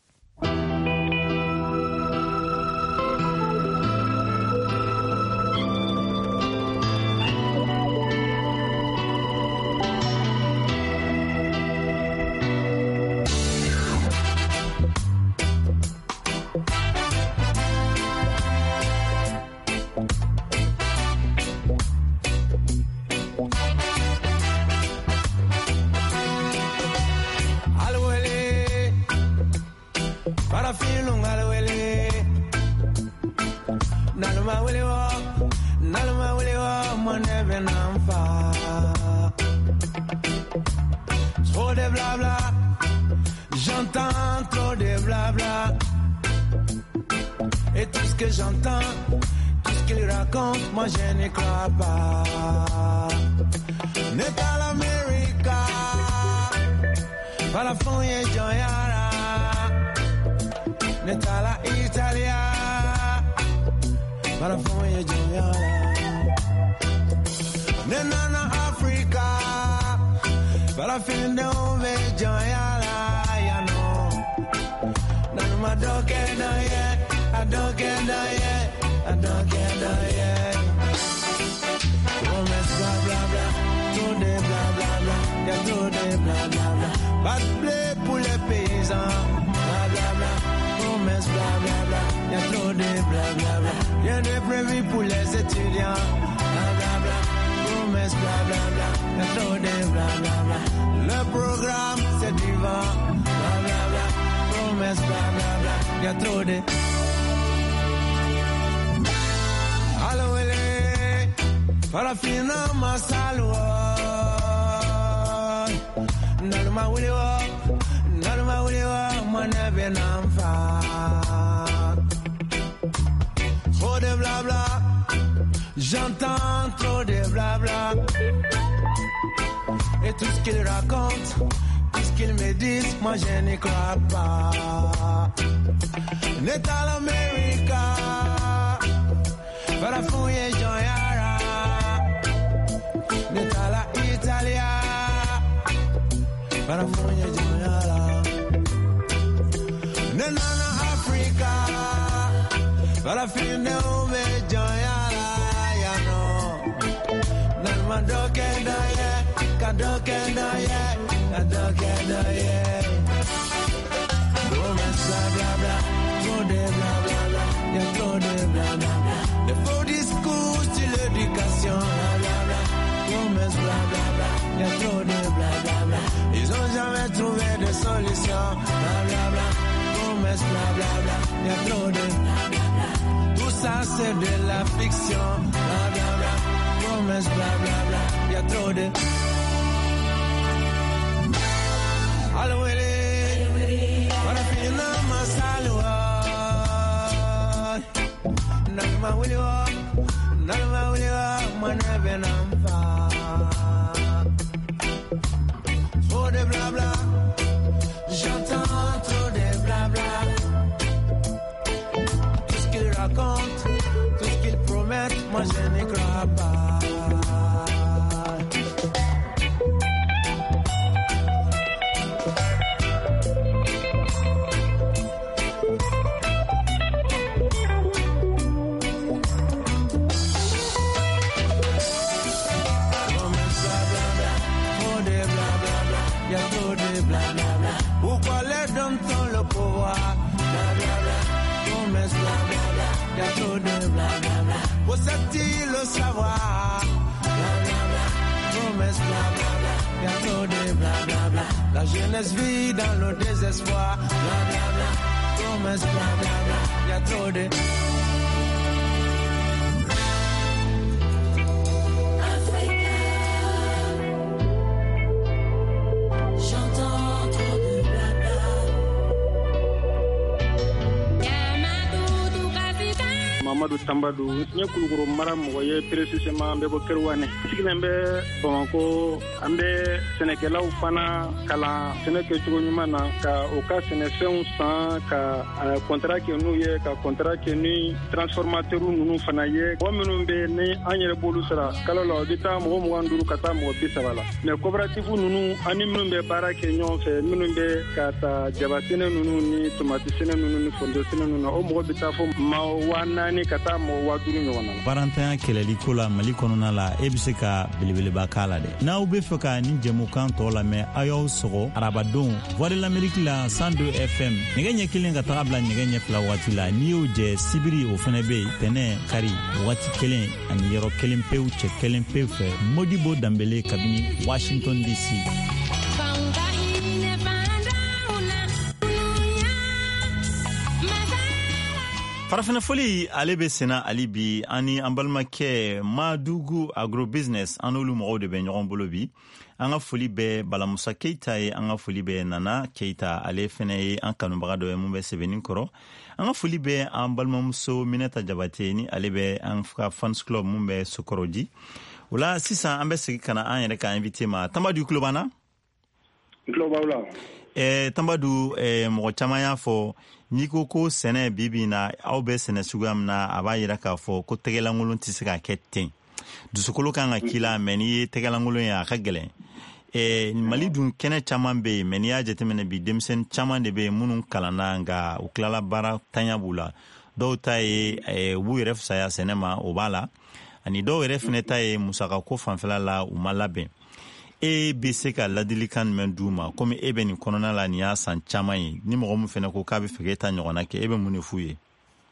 Trop de blabla, j'entends trop de blabla. Et tout ce que j'entends, tout ce qu'il raconte, moi je n'y crois pas. Neta l'Amérique, par la foglia gioiara. Neta la Italia, par la foglia gioiara. Nena Africa, par la fin de ove gioiara, ya no. Nana ma doke na ye, I don't get that yet, I don't get that yet. Romance blah blah blah, tout des blah blah blah, y'a tout des blah blah blah. Pas de blé pour les paysans, blah blah blah. Romance blah blah blah, y'a trop des blah blah blah. Rien de prévu pour les étudiants, blah blah blah. Romance blah blah blah, y'a trop des blah blah blah. Le programme c'est du vent, blah blah blah. Romance blah blah blah, y'a trop des. Parafina masalwa nalma wuliwa manebe namfa trop de blabla j'entends trop de blabla et tout ce qu'ils racontent tout ce qu'ils me disent moi je n'y crois pas Neta l'Amérique Parafouye Joyara Neta la Italia Parafouye Joyara Nenana Africa Parafine Ume Joyara Yano Nanma doke daye Kadoke daye Kadoke daye Romance bla bla bla Trop de bla bla bla Y'a trop de bla bla bla de faux discours sur l'éducation, blablabla, promesses, blablabla, y'a trop de blablabla. Ils ont jamais trouvé de solution, blablabla, promesses, blablabla, y'a trop de blablabla. Tout ça c'est de la fiction, blablabla, promesses, blablabla, y'a trop de. Aloueli, Parafina Masalwa. Nalma wuliwa, manebe namfa. Trop de blabla, j'entends trop de blabla. Tout ce qu'ils racontent, tout ce qu'ils promettent, moi je n'y crois pas. Pourquoi les hommes ont le pouvoir? Blablabla, promesse, blablabla, y'a trop de blablabla. Possède-t-il le savoir? Blablabla, promesse, blablabla, y'a trop de blablabla. La jeunesse vit dans le désespoir. Blablabla, promesse, blablabla, y'a trop de. Mamadou Tambadou nye kulukoro mara mɔgɔ ye précisément an bɛ bɔ Kerewane sigilen bɛ Bamako an bɛ sɛnɛkɛlaw fana kalan sɛnɛ kɛcogo ɲuman na ka o ka sɛnɛfɛnw san ka contrat kɛ n'u ye ka contrat kɛ ni transformateur ninnu fana ye mɔgɔ minnu bɛ ni an yɛrɛ b'olu sara kalo la o bɛ taa mɔgɔ 25 ka taa mɔgɔ 30 la mais coopérative ninnu ani minnu bɛ baara kɛ ɲɔgɔn fɛ minnu bɛ ka taa jaba sɛnɛ ninnu ni tomati sɛnɛ ninnu ni foronto sɛnɛ ninnu o mɔgɔ bɛ taa fɔ maa 4,000 ka taa maa 5,000 ɲɔgɔn na. Barantanya kɛlɛli ko la Mali kɔnɔna la e bɛ se ka belebeleba k'a la dɛ. N'aw bɛ fɛ ka ni jɛmukan tɔ lamɛn a y'aw sɔgɔ arabadenw Voix de l'Amérique la 102 FM nɛgɛ ɲɛ kelen ka taga bila nɛgɛ ɲɛ fila waati la n'i y'o jɛ sibiri o fana bɛ yen tɛnɛ kari waati kelen ani yɔrɔ kelen pewu cɛ kelen pewu fɛ Modibo Dambele kabini Washington DC. Farafina foli ale be sena ali bi ani an balimakɛ Madugu Agrobusiness an olu mɔgɔw de bɛ ɲɔgɔn bolo bi an ka foli bɛ Balamusa Keita ye an ka foli bɛ Nana Keita ale fɛnɛ ye an kanubaga dɔ ye mun bɛ sɛbɛnni kɔrɔ an ka foli bɛ an balimamuso Mineta Jabate ni ale bɛ an ka fans club mun bɛ Sokoroji o la sisan an bɛ segi kana an yɛrɛ ka invité ma Tambadu Kulobana Tambadu mɔgɔ caman y'a fɔ n'i ko ko sɛnɛ bibi na aw bɛ sɛnɛ suguya min na a b'a yira k'a fɔ ko tɛgɛlankolon tɛ se ka kɛ ten dusukolo kan ka k'i la mɛ n'i ye tɛgɛlankolon ye a ka gɛlɛn Mali dun kɛnɛ caman bɛ yen mɛ n'i y'a jateminɛ bi denmisɛnnin caman de bɛ yen minnu kalanna nka u tilala baara tanya b'u la dɔw ta ye u b'u yɛrɛ fisaya sɛnɛ ma o b'a la ani dɔw yɛrɛ fɛnɛ ta ye musakako fanfɛla la u ma labɛn e bɛ se ka ladilikan jumɛn d'u ma komi e bɛ nin kɔnɔna la nin y'a san caman ye ni mɔgɔ min fɛnɛ ko k'a bɛ fɛ k'e ta ɲɔgɔnna kɛ e bɛ mun de f'u ye.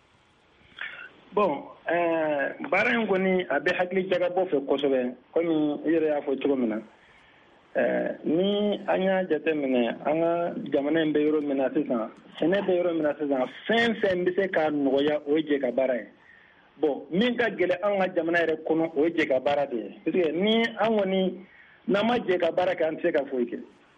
Bon baara in kɔni a bɛ hakili jagabɔ fɛ kosɛbɛ komi i yɛrɛ y'a fɔ cogo min na ni an y'a jateminɛ an ka jamana in bɛ yɔrɔ min na sisan sɛnɛ bɛ yɔrɔ min na sisan fɛn fɛn bɛ se ka nɔgɔya o ye jɛ ka baara ye bon min ka gɛlɛn an ka jamana yɛrɛ kɔnɔ o ye jɛ ka baara de ye parce que ni an kɔni n'an ma jɛ ka baara kɛ an tɛ se ka foyi kɛ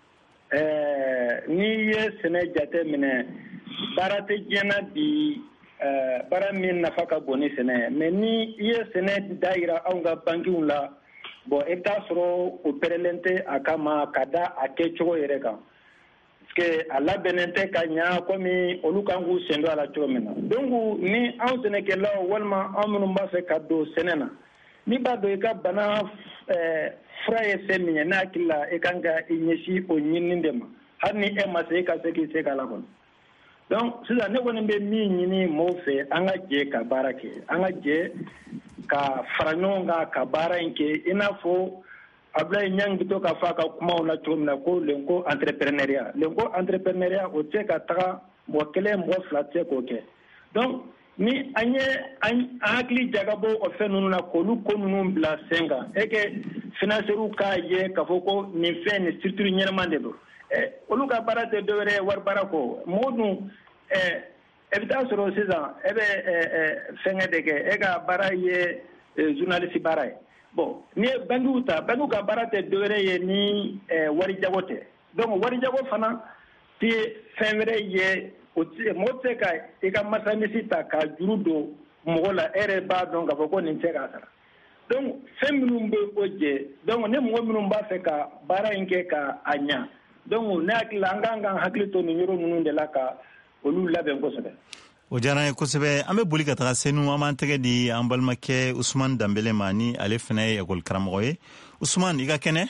n'i ye sɛnɛ jate minɛ baara tɛ diɲɛna bi baara min nafa ka bon ni sɛnɛ ye mais ni i ye sɛnɛ da yira anw ka bankiw la bon i bɛ taa sɔrɔ o pɛrɛlen tɛ a kama ka da a kɛcogo yɛrɛ kan parce que a labɛnnen tɛ ka ɲa komi olu kan k'u sen don a la cogo min na donc ni anw sɛnɛkɛlaw walima anw minnu b'a fɛ ka don sɛnɛ na n'i b'a dɔn i ka bana fura ye fɛn min ye n'a hakili la i kan ka i ɲɛsin o ɲinini de ma hali ni e ma se e ka se k'i se k'a la kɔnɔ donc sisan ne kɔni bɛ min ɲini mɔgɔw fɛ an ka jɛ ka baara kɛ an ka jɛ ka fara ɲɔgɔn kan ka baara in kɛ i n'a fɔ Abdoulaye Niang bɛ to k'a fɔ a ka kumaw la cogo min na ko lenko entrepreneuriat o tɛ se ka taga mɔgɔ kelen mɔgɔ fila tɛ se k'o kɛ donc ni an ye an hakili jagabɔ o fɛn ninnu na k'olu ko ninnu bila sen kan e kɛ financiers k'a ye k'a fɔ ko nin fɛn nin structure ɲɛnama de don olu ka baara tɛ dɔwɛrɛ ye wari baara kɔ mɔgɔ dun e bɛ taa sɔrɔ sisan e bɛ fɛnkɛ de kɛ e ka baara ye journaliste baara ye bon ni ye bankiw ta bankiw ka baara tɛ dɔwɛrɛ ye ni wari jago tɛ donc wari jago fana tɛ fɛn wɛrɛ ye mɔgɔ tɛ se ka i ka masamisi ta ka juru don mɔgɔ la e yɛrɛ b'a dɔn k'a fɔ ko nin tɛ k'a sara donc fɛn minnu bɛ o jɛ donc ni mɔgɔ minnu b'a fɛ ka baara in kɛ ka a ɲa donc ne hakili la an kan ka hakili to nin yɔrɔ ninnu de la ka olu labɛn kosɛbɛ. O diyara n ye kosɛbɛ an bɛ boli ka taga senu an b'an tɛgɛ di an balimakɛ Usman Dambele ma ni ale fana ye école karamɔgɔ ye Usman i ka kɛnɛ.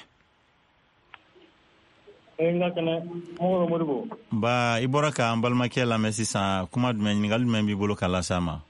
n ka kɛnɛ Modibo. Ba i bɔra ka an balimakɛ lamɛn sisan kuma jumɛn ɲininkali jumɛn b'i bolo ka lase a ma.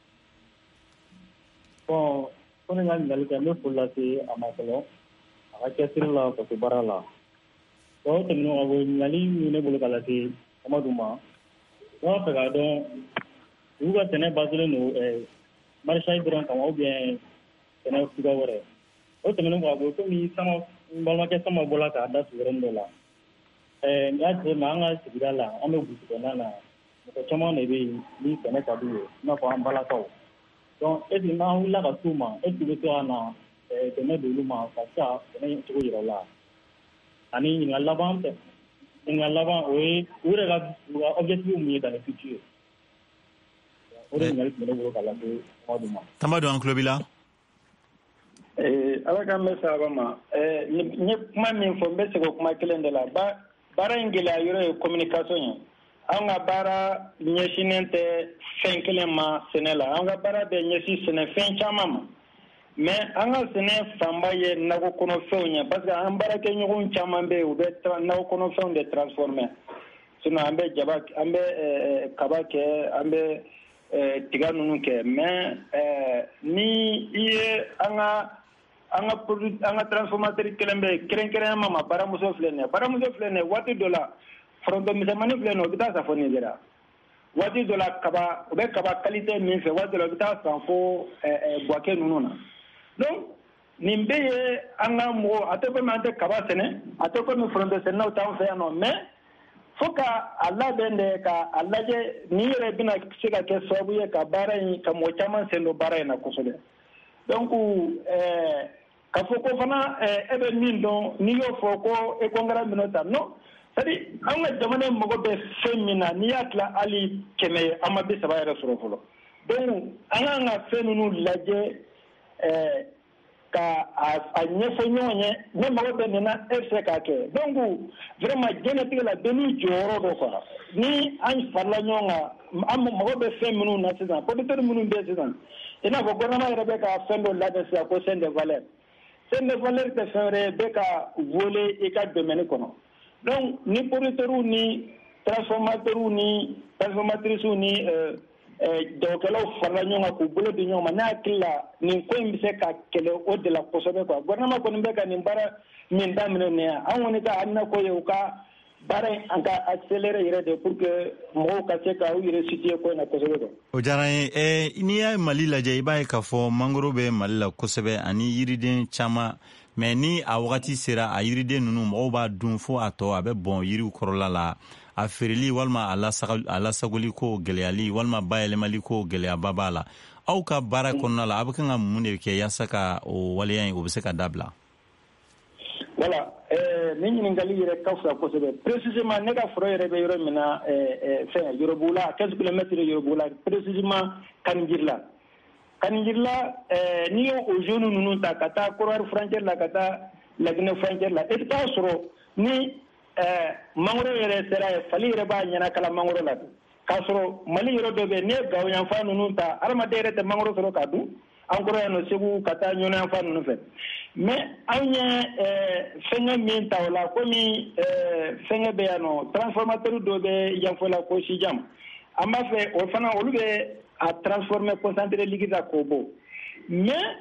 Bon ko ne ka ɲininkali kɛ n bɛ foli lase a ma fɔlɔ a ka cɛsiri la faso baara la o tɛmɛnen ka bɔ ɲininkali min ne bolo ka lase Amadu ma n b'a fɛ k'a dɔn olu ka sɛnɛ basilen don maraîchage dɔrɔn kama ou bien sɛnɛ suguya wɛrɛ o tɛmɛnen ka bɔ komi n balimakɛ Sama bɔra k'a da tugu yɔrɔnin dɔ la n y'a jateminɛ an ka sigida la an bɛ burusi kɔnɔna na mɔgɔ caman de bɛ yen ni sɛnɛ ka d'u ye i n'a fɔ an balakaw donc est ce que n'an wulila ka s'u ma est ce que bɛ se ka na dɛmɛ don olu ma ka se ka sɛnɛ cogo yira u la ani ɲininkali laban o ye u yɛrɛ ka objectif mun ye dans le futur o de ɲininkali tun bɛ ne bolo ka lase Amadu ma. Tamadu an tulo b'i la. Ala k'an bɛ sababa ma n ye kuma min fɔ n bɛ segin o kuma kelen de la baara in gɛlɛya yɔrɔ ye communication ye. An ka baara ɲɛsinnen tɛ fɛn kelen ma sɛnɛ la, an ka baara bɛ ɲɛsin sɛnɛfɛn caman ma, mais an ka sɛnɛ fanba ye nakɔ kɔnɔfɛnw ye parce que an baarakɛɲɔgɔn caman bɛ yen u bɛ nakɔ kɔnɔfɛnw de transformer, sinon an bɛ kaba kɛ, an bɛ tiga ninnu kɛ, mais ni i ye an ka transformateur kelen bɛ yen kɛrɛnkɛrɛnyama ma baramuso filɛ nin ye waati dɔ la foronto misɛnmanin filɛ nin ye o bɛ taa san fo Nigéria, waati dɔ la kaba u bɛ kaba qualité min fɛ waati dɔ la u bɛ taa san fo Buaké ninnu na. Donc nin bɛɛ ye an ka mɔgɔ a tɛ komi an tɛ kaba sɛnɛ a tɛ komi foronto sɛnɛlaw t'an fɛ yan nɔ, mais fo ka a labɛn de ka a lajɛ ni yɛrɛ bɛna se ka kɛ sababu ye ka baara in ka mɔgɔ caman sen don baara in na kosɛbɛ. Donc ka fɔ ko fana e bɛ min dɔn n'i y'o fɔ ko e kɔnkara minɛ ta non, c'est-à-dire an ka jamana mago bɛ fɛn min na n'i y'a tila hali 100 ye an ma 30 yɛrɛ sɔrɔ fɔlɔ. Donc an kan ka fɛn ninnu lajɛ ka a ɲɛfɔ ɲɔgɔn ye ne mago bɛ nin na e bɛ se k'a kɛ. Donc vraiment diɲɛlatigɛ la bɛɛ n'i jɔyɔrɔ dɔ quoi, ni an farala ɲɔgɔn kan an mago bɛ fɛn minnu na sisan producteurs minnu bɛ sisan i n'a fɔ gouvernement yɛrɛ bɛ ka fɛn dɔ labɛn sisan ko chaîne de valeur. Chaîne de valeur tɛ fɛn wɛrɛ ye bɛ ka voler i ka domaine kɔnɔ. Donc ni producteurs ni transformateurs ni transformatrices ni jagokɛlaw farala ɲɔgɔn kan k'u bolo di ɲɔgɔn ma ne hakili la nin ko in bɛ se ka kɛlɛ o de la kosɛbɛ quoi. Gouvernement kɔni bɛ ka nin baara min daminɛ nin ye an kɔni ka hamina ko ye u ka baara in an ka accélérer yɛrɛ de pour que mɔgɔw ka se ka u yɛrɛ situer ko in na kosɛbɛ quoi. O diyara n ye n'i y'a Mali lajɛ i b'a ye k'a fɔ mangoro bɛ Mali la kosɛbɛ ani yiriden caman, mais ni a wagati sera a yiriden ninnu mɔgɔw b'a dun fo a tɔ a bɛ bɔn yiriw kɔrɔla la, a feereli walima a lasagoli ko gɛlɛyali walima bayɛlɛmali ko gɛlɛyaba b'a la. Aw ka baara kɔnɔna la a bɛ kan ka mun de kɛ yaasa ka o waleya in o bɛ se ka dabila? Voilà, ni ɲininkali yɛrɛ ka fisa kosɛbɛ. Précisément ne ka foro yɛrɛ bɛ yɔrɔ min na fɛn Yorobula 15 km Yorobula précisément Kanijirila. Kanijirila n'i y'o zone ninnu ta ka taa Côte frontière la ka taa Laginɛ frontière la i bɛ taa sɔrɔ ni mangoro yɛrɛ sera ye fali yɛrɛ b'a ɲɛna kala mangoro la k'a sɔrɔ Mali yɔrɔ dɔ bɛ yen n'i ye Gawo yanfan ninnu ta adamaden yɛrɛ tɛ mangoro sɔrɔ k'a dun an kɔrɔ yan nɔ Segu ka taa Ɲɔnɔ yanfan ninnu fɛ, mais an ye fɛngɛ min ta o la komi fɛngɛ bɛ yan nɔ transformateur dɔ bɛ yanfɔ la ko Sijam an b'a fɛ o fana olu bɛ a transformer concentré liquide la k'o bɔ, mais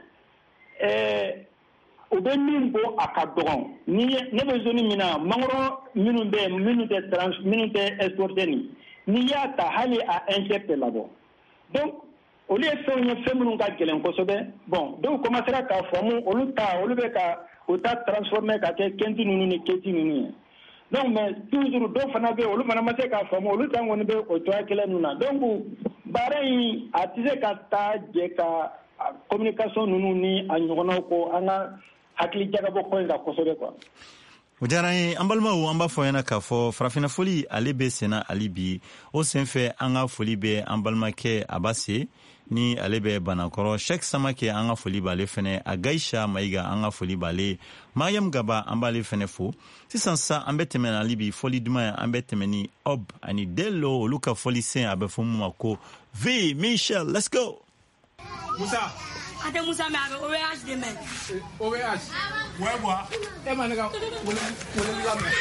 o bɛ min bɔ a ka dɔgɔn ni ne bɛ zone min na mangoro minnu bɛ yen minnu tɛ exporter n'i y'a ta hali a injecte tɛ labɔ. Donc olu ye fɛnw ye fɛn minnu ka gɛlɛn kosɛbɛ. Bon dɔw commencera k'a faamu olu bɛ ka o ta transformer ka kɛ kɛnti ninnu ni keti ninnu ye. Donc mais toujours dɔw fana bɛ yen olu fana ma se k'a faamu olu tan kɔni bɛ o cogoya kelen ninnu na. Donc baara in a tɛ se ka taa jɛ ka communication ninnu ni a ɲɔgɔnnaw ko an ka hakili jagabɔ ko in ka kosɛbɛ quoi. O diyara n ye an balimaw an b'a fɔ ɲɛna k'a fɔ farafina foli ale bɛ senna hali bi o senfɛ an ka foli bɛ an balimakɛ Abase ni ale bɛ Banakɔrɔ, Sheikh Samake an ka foli b'ale fɛnɛ, Agaisha Mayiga an ka foli b'ale, Mariam Gaba an b'ale fɛnɛ fo. Sisan sa an bɛ tɛmɛ hali bi foli duman ye an bɛ tɛmɛ ni Ob ani Dello olu ka foli sen a bɛ fɔ mun ma ko V Michel, let's go. Musa ate Musa me abe OVH de men. OVH. Ouais bois. E ma nega wole la me.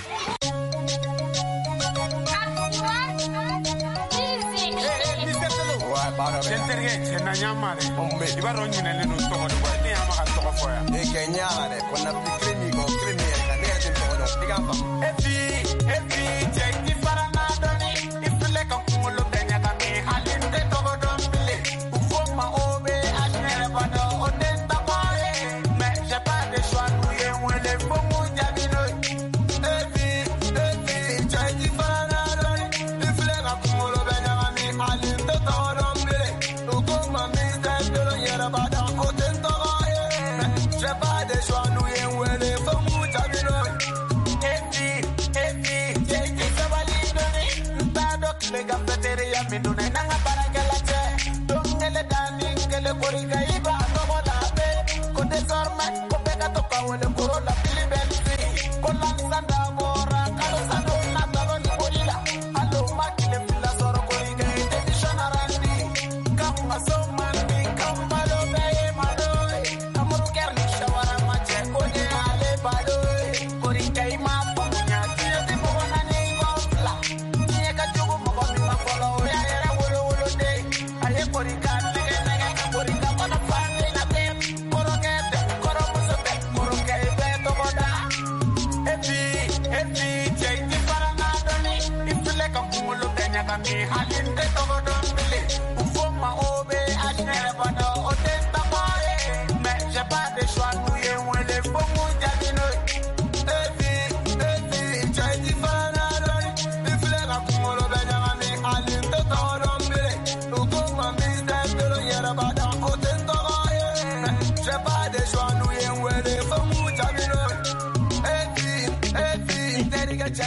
Ouais, para. Kenterge na nyama de. Ombe. Iba ronyi na lenu to ko de. Ni ama ka to ko foya. E Kenya de. Kona krimi go krimi ka ne de to do. Diga pa. Efi check di para na doni. Ifle ka kulo de nya ka mi alinde to go do bile. Ufo ma obe ashere bado oden ta pare. Me je pas de choix nous ye wele fo mu jabino. Efi check di para na doni. Ifle ka kulo de nya ka mi alinde to go do bile. Ufo ma mi de do yera bado oden ta pare. Je pas de choix nous ye wele fo mu jabino. Efi check di sabali doni. Ta do kle ga petere ya mi do na nga para que la che.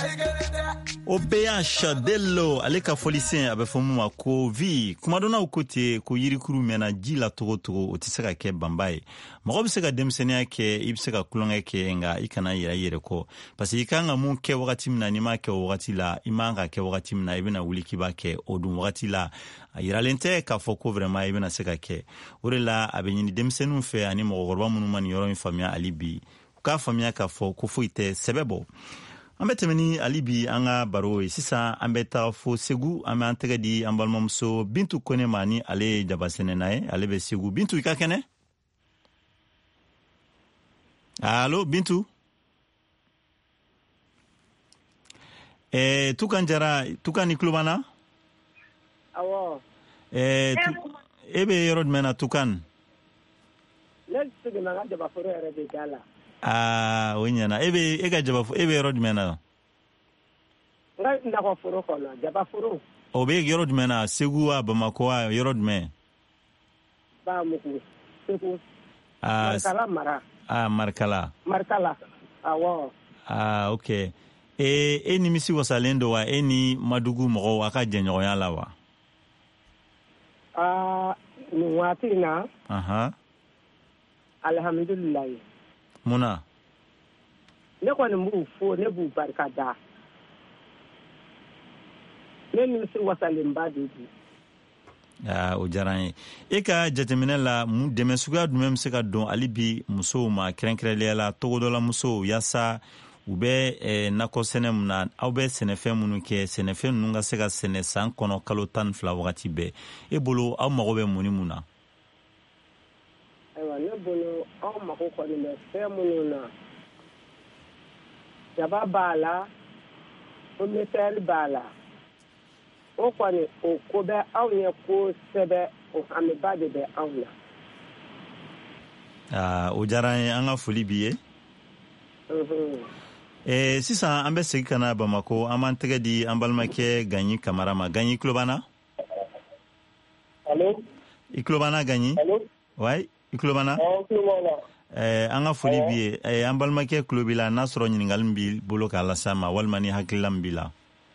OPH Dello ale ka folisen abe fomu ma ko vi kuma dona ukote ko yirikuru mena ji la togo o tise ka ke bambaye mo be se ka demsenia ke ibse ka kulonga ke nga ikana yire ko parce que kanga mun ke wakati mina ni ma ke wakati la imanga ke wakati mina ibena wuliki ba ke odun wakati la yiralente ka foko vraiment ibena se ka ke orela abenyini demsenu fe ani mo gorba munu man yoro infamia alibi ka famia ka foko fuite sebebo Ambe temeni alibi anga baroe sisa ambe ta fo segu ame antega di ambalmamso Bintu Kone mani ale jabasene nae ale be segu Bintu ikakene Allo Bintu tukan jara tukan iklubana Awo ebe yorod mena tukan Let's sige na jaba foro ere de gala Winyana ega jaba ebe rod mena ngai ndako foro kono jaba foro obe yorod mena segua Bamako yorod me ba muku segu markala awo okay eni misi wasalendo wa eni madugu mo aka jenyo ya lawa ni watina alhamdulillah Muna ne ko mu fo ne bu barkada ne ni si wasalin ba de o jaran ka jatemina la mu demesuga dumem se ka don alibi muso ma krenkrele la togodo la muso yasa ube nako senem na aube senefe munu ke senefe nunga se ka sene san kono kalo tan fla wakati be bolo aw magobe muni muna ne bolo aw mako ko ni fe munu na jaba bala o metel bala o ko ni o ko be aw ye ko sebe o ame bade be awla o jaran anga foli biye sisan an bɛ segi kana Bamako an b'an tɛgɛ di an balimakɛ Gaɲi Kamara ma Gaɲi Kulobana Allo I Kulobana Gaɲi Allo ouais I Kulobana an ka foli bi ye an balimakɛ Kulobila n'a sɔrɔ ɲininkali min b'i bolo k'a lasa ma walima ni hakilila min b'i la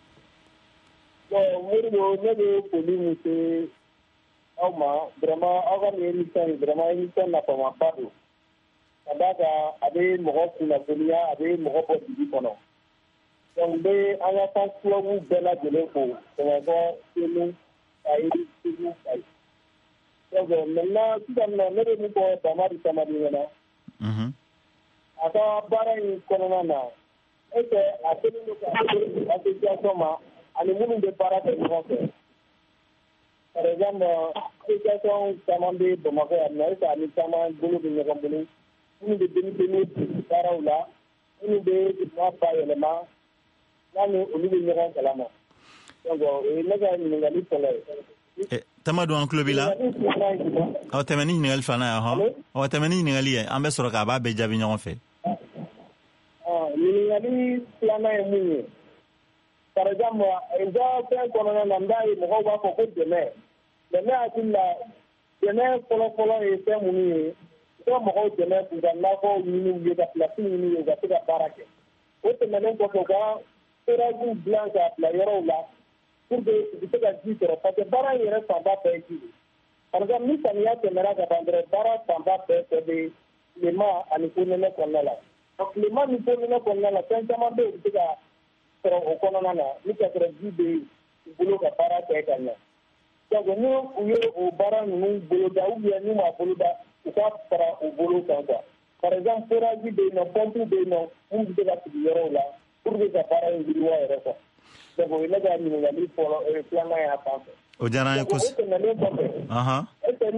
Moribo ne bɛ foli min se aw ma vraiment aw ka nin émission vraiment émission nafamaba don ka d'a kan a bɛ mɔgɔ kunnafoniya a bɛ mɔgɔ bɔ dugu kɔnɔ donc n bɛ an ka fan club bɛɛ lajɛlen fo Bamakɔ Senu Kayi Segu Kayi donc maintenant sisan nɔ ne bɛ min fɔ Damadi Samadi ɲɛna a ka baara in kɔnɔna na est ce que a selen don ka se association ma ani minnu bɛ baara kɛ ɲɔgɔn fɛ par exemple association caman bɛ Bamakɔ yan nɔ est ce que ani caman bolo bɛ ɲɔgɔn bolo minnu bɛ denmisɛnninw baaraw la minnu bɛ ma bayɛlɛma n'a ni olu bɛ ɲɔgɔn kalama donc o ye ne ka ɲininkali fɔlɔ ye. Tamadu an tulo b'i la tɛmɛ ni ɲininkali filanan ye tɛmɛ ni ɲininkali ye an bɛ sɔrɔ k'a b'a bɛɛ jaabi ɲɔgɔn fɛ. ɲininkali filanan ye mun ye par exemple n ka fɛn kɔnɔna na n b'a ye mɔgɔw b'a fɔ ko dɛmɛ mais ne hakili la dɛmɛ fɔlɔ-fɔlɔ ye fɛn minnu ye ko mɔgɔw dɛmɛ k'u ka nakɔw ɲini u ye ka pilasi ɲini u ka se ka baara kɛ o tɛmɛnen kɔfɛ u ka forage dilan k'a bila yɔrɔw la pour que u bɛ se ka ji sɔrɔ parce que baara in yɛrɛ fanba bɛɛ ye ji de par exemple ni samiya tɛmɛna ka ban dɔrɔn baara fanba bɛɛ bɛ tilema ani fonɛnɛ kɔnɔna la donc tilema ni fonɛnɛ kɔnɔna la fɛn caman bɛ yen u bɛ se ka sɔrɔ o kɔnɔna na ni ka sɔrɔ ji bɛ u bolo ka baara kɛ ka ɲɛ donc ni u ye o baara ninnu boloda ou bien n'u m'a boloda u ka fara u bolo kan quoi par exemple forage bɛ yen nɔ pompe bɛ yen nɔ mun bɛ se ka sigi yɔrɔw la pour que ka baara in yiriwa yɛrɛ quoi donc o ye ne ka ɲininkali fɔlɔ filanan y'a fan fɛ. O diyara an ye kosɛbɛ. O tɛmɛnen kɔfɛ. est ce que ni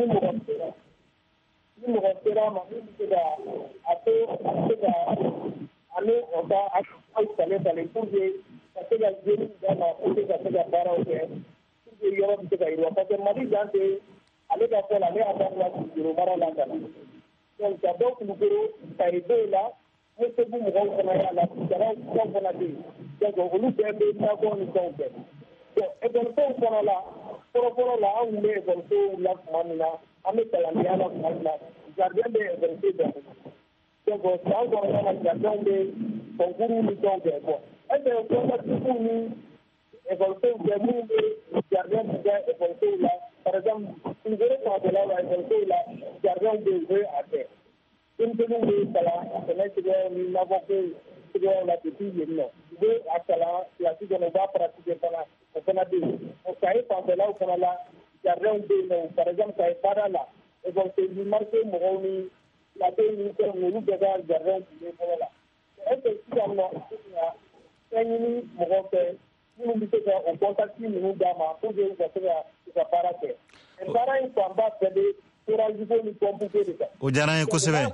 mɔgɔ sera a ma min bɛ se ka a to se ka ani o ka aw talen pour que ka se ka jeli d'a ma pour que ka se ka baaraw kɛ pour que yɔrɔ bɛ se ka yiriwa parce que Mali dan tɛ ale ka fɔ la ale y'a daminɛ kulukoro mara la ka na donc ka bɔ kulukoro Kayi bɛ yen la ne segu mɔgɔw fana y'a la jaraw fana bɛ yen donc olu bɛɛ bɛ nakɔ ni fɛnw kɛ bon ekɔlisow fana la fɔlɔ-fɔlɔ la an tun bɛ ekɔlisow la tuma min na an bɛ kalandenya la tuma min na jardin bɛ ekɔliso bɛɛ donc san kɔnɔna na jardin bɛ concours ni fɛnw kɛ bon est-ce que pour nous évoluer ou bien nous jardin déjà évoluer là par exemple une vraie part là va évoluer là jardin de jeu à terre une de nous là c'est que nous n'avons que la depuis non de à cela la suite on va pratiquer pendant on a dit on sait pas là on a là jardin de par exemple ça est pas là et donc c'est du marché moroni la pays nous devons jardin de voilà est-ce que si on a une morocco nous dit que on contacte nous dama pour que ça paraît et pareil quand va faire des pour ajouter une compliqué ça o jaran ko sebe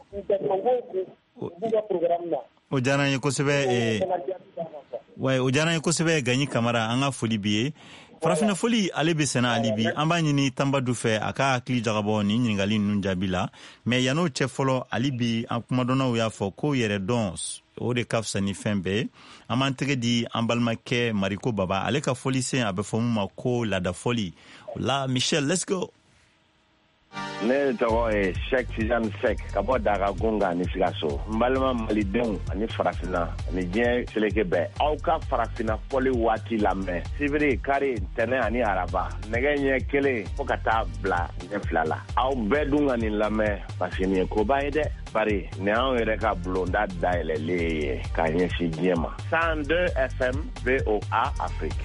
o jaran ko sebe ouais o jaran ko sebe gagner camara anga foli bié farafina foli ale be sena alibi amba nyini tambadu fe aka akli jagabo ni nyingali nunjabila mais yano chefolo alibi en kumadona ya fo ko yere dons o de kafsa ni fembe amantege di ambalmake mariko baba ale ka foli se abe fomu mako la da foli la Michel, let's go. Ne tɔgɔ ye Sheikh Tijani Sek ka bɔ Dagagunga ni Sikaso. N balima malidenw ani farafina ani diɲɛ seleke bɛɛ. Aw ka farafina fɔli waati lamɛn. Sibiri, kari, ntɛnɛn ani araba. Nɛgɛ ɲɛ kelen fo ka taa bila ɲɛ fila la. Aw bɛɛ dun ka nin lamɛn parce que nin ye koba ye dɛ. Bari nin anw yɛrɛ ka bulonda dayɛlɛlen ye k'a ɲɛsin diɲɛ ma. 102 FM VOA Afrique.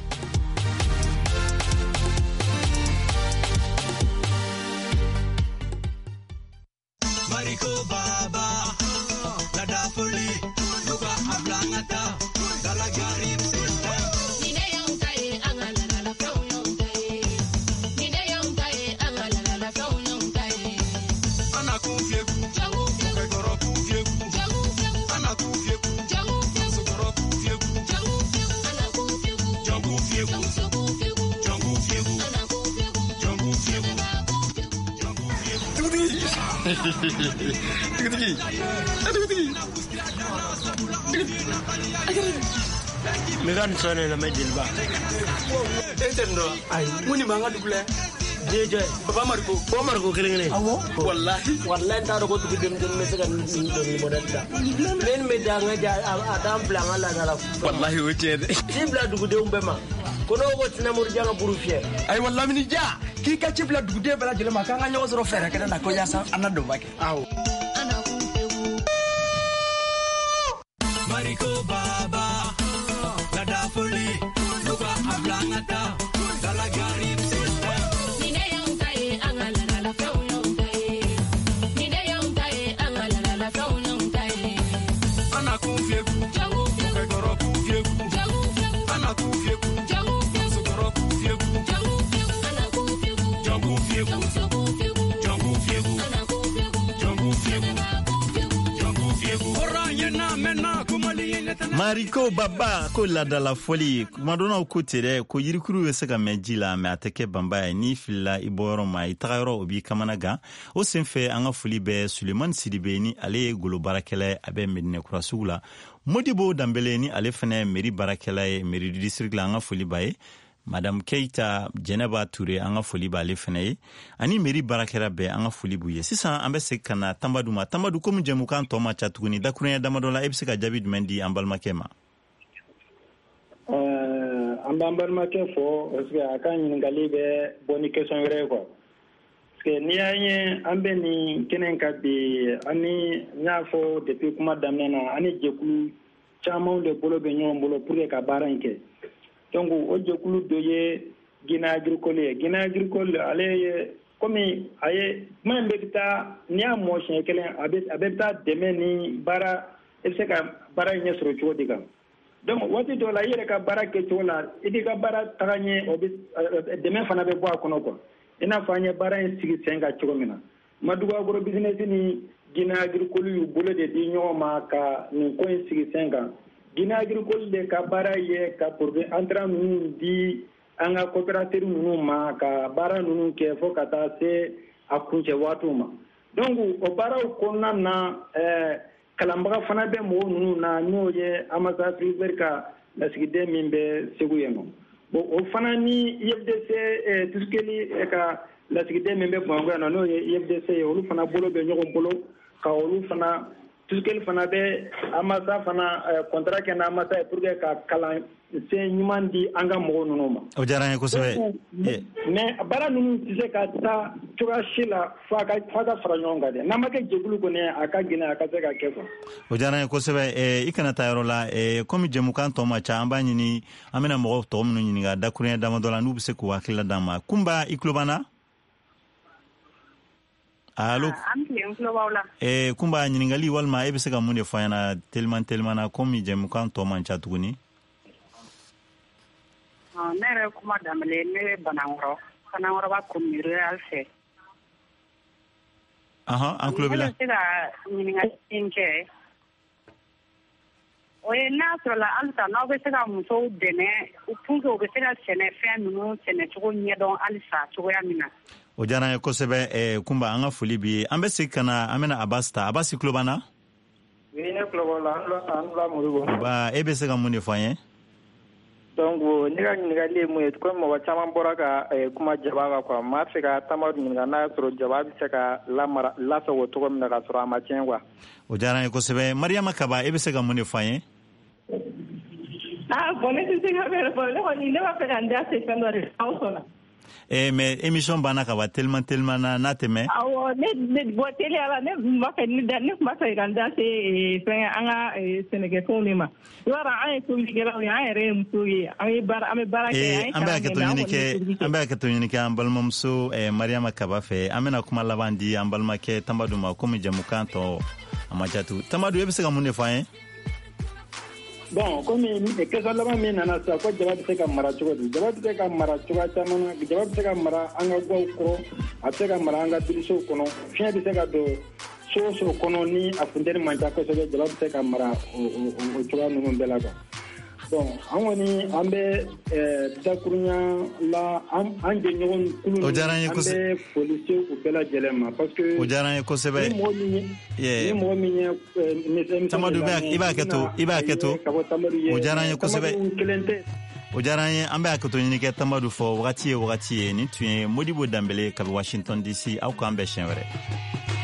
Mariko Baba, la da folie, Luka Ablangata, Dala Garib System. Nine young Tay, Angala, la Flow Young Tay. Nine young Tay, Angala, la Flow Young Tay. Anakufieku, Pegoro Kufieku, Anakufieku, Sokoro Kufieku, Anakufieku, Jangu Fieku, Jangu Fieku, Jangu Fieku. Megan sone na medilba. Entendo. Ay, muni manga dugule. Jeje, Baba Marco kelengene. Wallahi ta ko tugu dem message ni model da. Men me da nga adam blanga la ngala. Wallahi wuce. Sibla dugu de umbema. Kono ko tina murjanga burufie. Ay wallahi ni ja. Ki ka cibla dugu de bala jele ma ka nga nyawo zoro fere kada na ko yasa anado bake. Aw. Mariko Baba, la da folie, Luka Ablangata, Dala Garib System. Nine young Tay, Angala, la Flow Young Tay. Nine young Tay, Angala, la Flow Young Tay. Anakufieku, Pegoro Kufieku, Anakufieku, Sokoro Kufieku, Anakufieku, Jangu Fieku, Jangu Fieku, Jangu Fieku. Mariko Baba ko lada la folie madonna ko tere ko yirikuru wese ka mejila me ateke bamba ni filla iboro mai tagaro obi kamanaga o senfe anga foli be Suleiman Sidibe ni ale golo barakele abe medine kurasugula Modibo Dambele ni ale fene meri barakele meri district la anga foli bae Madame Keita Jeneba Touré anga foli ba le fene ani meri barakera be anga foli buye sisan ambe se kana tambadu ko mujemu kan to ma chatuguni dakurenya damadola ebse ka David Mendy ambalma kema ambalma ke fo parce que akan ngali be boni question yere ko parce que ni anye ambe ni kenen ka bi ani nyafo depuis kuma damena ani jekulu chama de bolo be nyom bolo pour que ka baranke donc o jekulu doye Guinée agricole ale comme aye même beta ni a motion kelen abeta deme ni bara ese ka bara nye soro chodi kam donc wati do la yere ka bara ke tola idi ka bara taganie obi deme fana be bo akono ko ina fanye bara sigi senga chogomina madugo agro business ni Guinée agricole yu bolo de di nyoma ka ni ko sigi senga Guinée agricole de ka bara ye ka pour entrer nous di anga coopérative nunu ma ka bara nunu ke fo kata se akunche watu ma donc o bara ko na kalamba fana be mo nunu na nyoye amasa friberka la sigide mimbe seguyeno bo o fana ni FDC tuskeli ka la sigide mimbe bongo na no FDC o lu fana bolo be nyoko bolo ka o lu fana tuskeli fana bɛ amasa fana contrat kɛ na amasa pour que ka kalan se ɲuman di an ka mɔgɔw ninnu ma. O diyara n ye kosɛbɛ. Mais baara ninnu tɛ se ka taa cogoya si la f'a ka fara ɲɔgɔn kan dɛ. N'a ma kɛ jɛkulu kɔni a ka gɛlɛn a ka se ka kɛ quoi. O diyara n ye kosɛbɛ. I kana taa yɔrɔ la komi jɛmukan tɔ ma ca an b'a ɲini an bɛna mɔgɔw tɔgɔ minnu ɲininka dakuruɲɛ damadɔ la n'u bɛ se k'u hakilila d'an ma. Kunba i tulo b'an na? Allo. Kunba ɲininkali walima e bɛ se ka mun de fɔ an ɲɛna teliman na komi jɛmukan tɔ man ca tuguni. Ne yɛrɛ kuma daminɛ ne bɛ Banankɔrɔ b'a commune rurale fɛ. An tulo b'i la. Ne bɛ se ka ɲininkali min kɛ o ye n'a sɔrɔ la halisa n'aw bɛ se ka musow dɛmɛ pour que u bɛ se ka sɛnɛfɛn ninnu sɛnɛcogo ɲɛdɔn halisa cogoya min na. O diyara n ye kosɛbɛ Kunba an ka foli b'i ye an bɛ segin ka na an bɛna Abasi ta Abasi tulo b'an na. Oui ne tulo b'aw la an la Modibo. E bɛ se ka mun de fɔ an ye. Donc ne ka ɲininkali ye mun ye komi mɔgɔ caman bɔra ka kuma jaba kan quoi maa fɛ ka Tamadu ɲininka n'a y'a sɔrɔ jaba bɛ se ka lasago cogo min na ka sɔrɔ a ma tiɲɛ quoi. O diyara n ye kosɛbɛ Mariama Kaba e bɛ se ka mun de fɔ an ye. Bon ne tɛ se ka fɛn fɔ ne kɔni ne b'a fɛ ka n da se fɛn dɔ de aw sɔnna. Mais émission banna ka ban tellement na n'a tɛmɛ. Awɔ ne bɔ teliya la ne tun b'a fɛ ka n da se fɛn an ka sɛnɛkɛfɛnw de ma. Yɔrɔ an ye tobilikɛlaw ye an yɛrɛ ye musow ye an bɛ baara kɛ. An bɛ hakɛto ɲini kɛ an balimamuso Mariama Kaba fɛ an bɛna kuma laban di an balimakɛ Tamadu ma komi jɛmukan tɔ a ma jatu. Tamadu e bɛ se ka mun de fɔ an ye. Bon komi question laban min nana sisan ko jaba bɛ se ka mara cogo di jaba bɛ se ka mara cogoya caman na jaba bɛ se ka mara an ka gaw kɔrɔ a bɛ se ka mara an ka birisow kɔnɔ fiɲɛ bɛ se ka don so kɔnɔ ni a funtɛni man ca kosɛbɛ jaba bɛ se ka mara o cogoya ninnu bɛɛ la quoi. Bon an kɔni an bɛ dakuruɲa la an jɛɲɔgɔn kulu ninnu an bɛ foli se u bɛɛ lajɛlen ma parce que o diyara n ye kosɛbɛ. ni mɔgɔ min ye Tamadu i b'a kɛto o diyara n ye kosɛbɛ. O diyara n ye an bɛ hakɛto ɲini kɛ Tamadu fɔ wagati ye nin tun ye Modibo Danbele kabi Washington DC aw k'an bɛn siɲɛ wɛrɛ.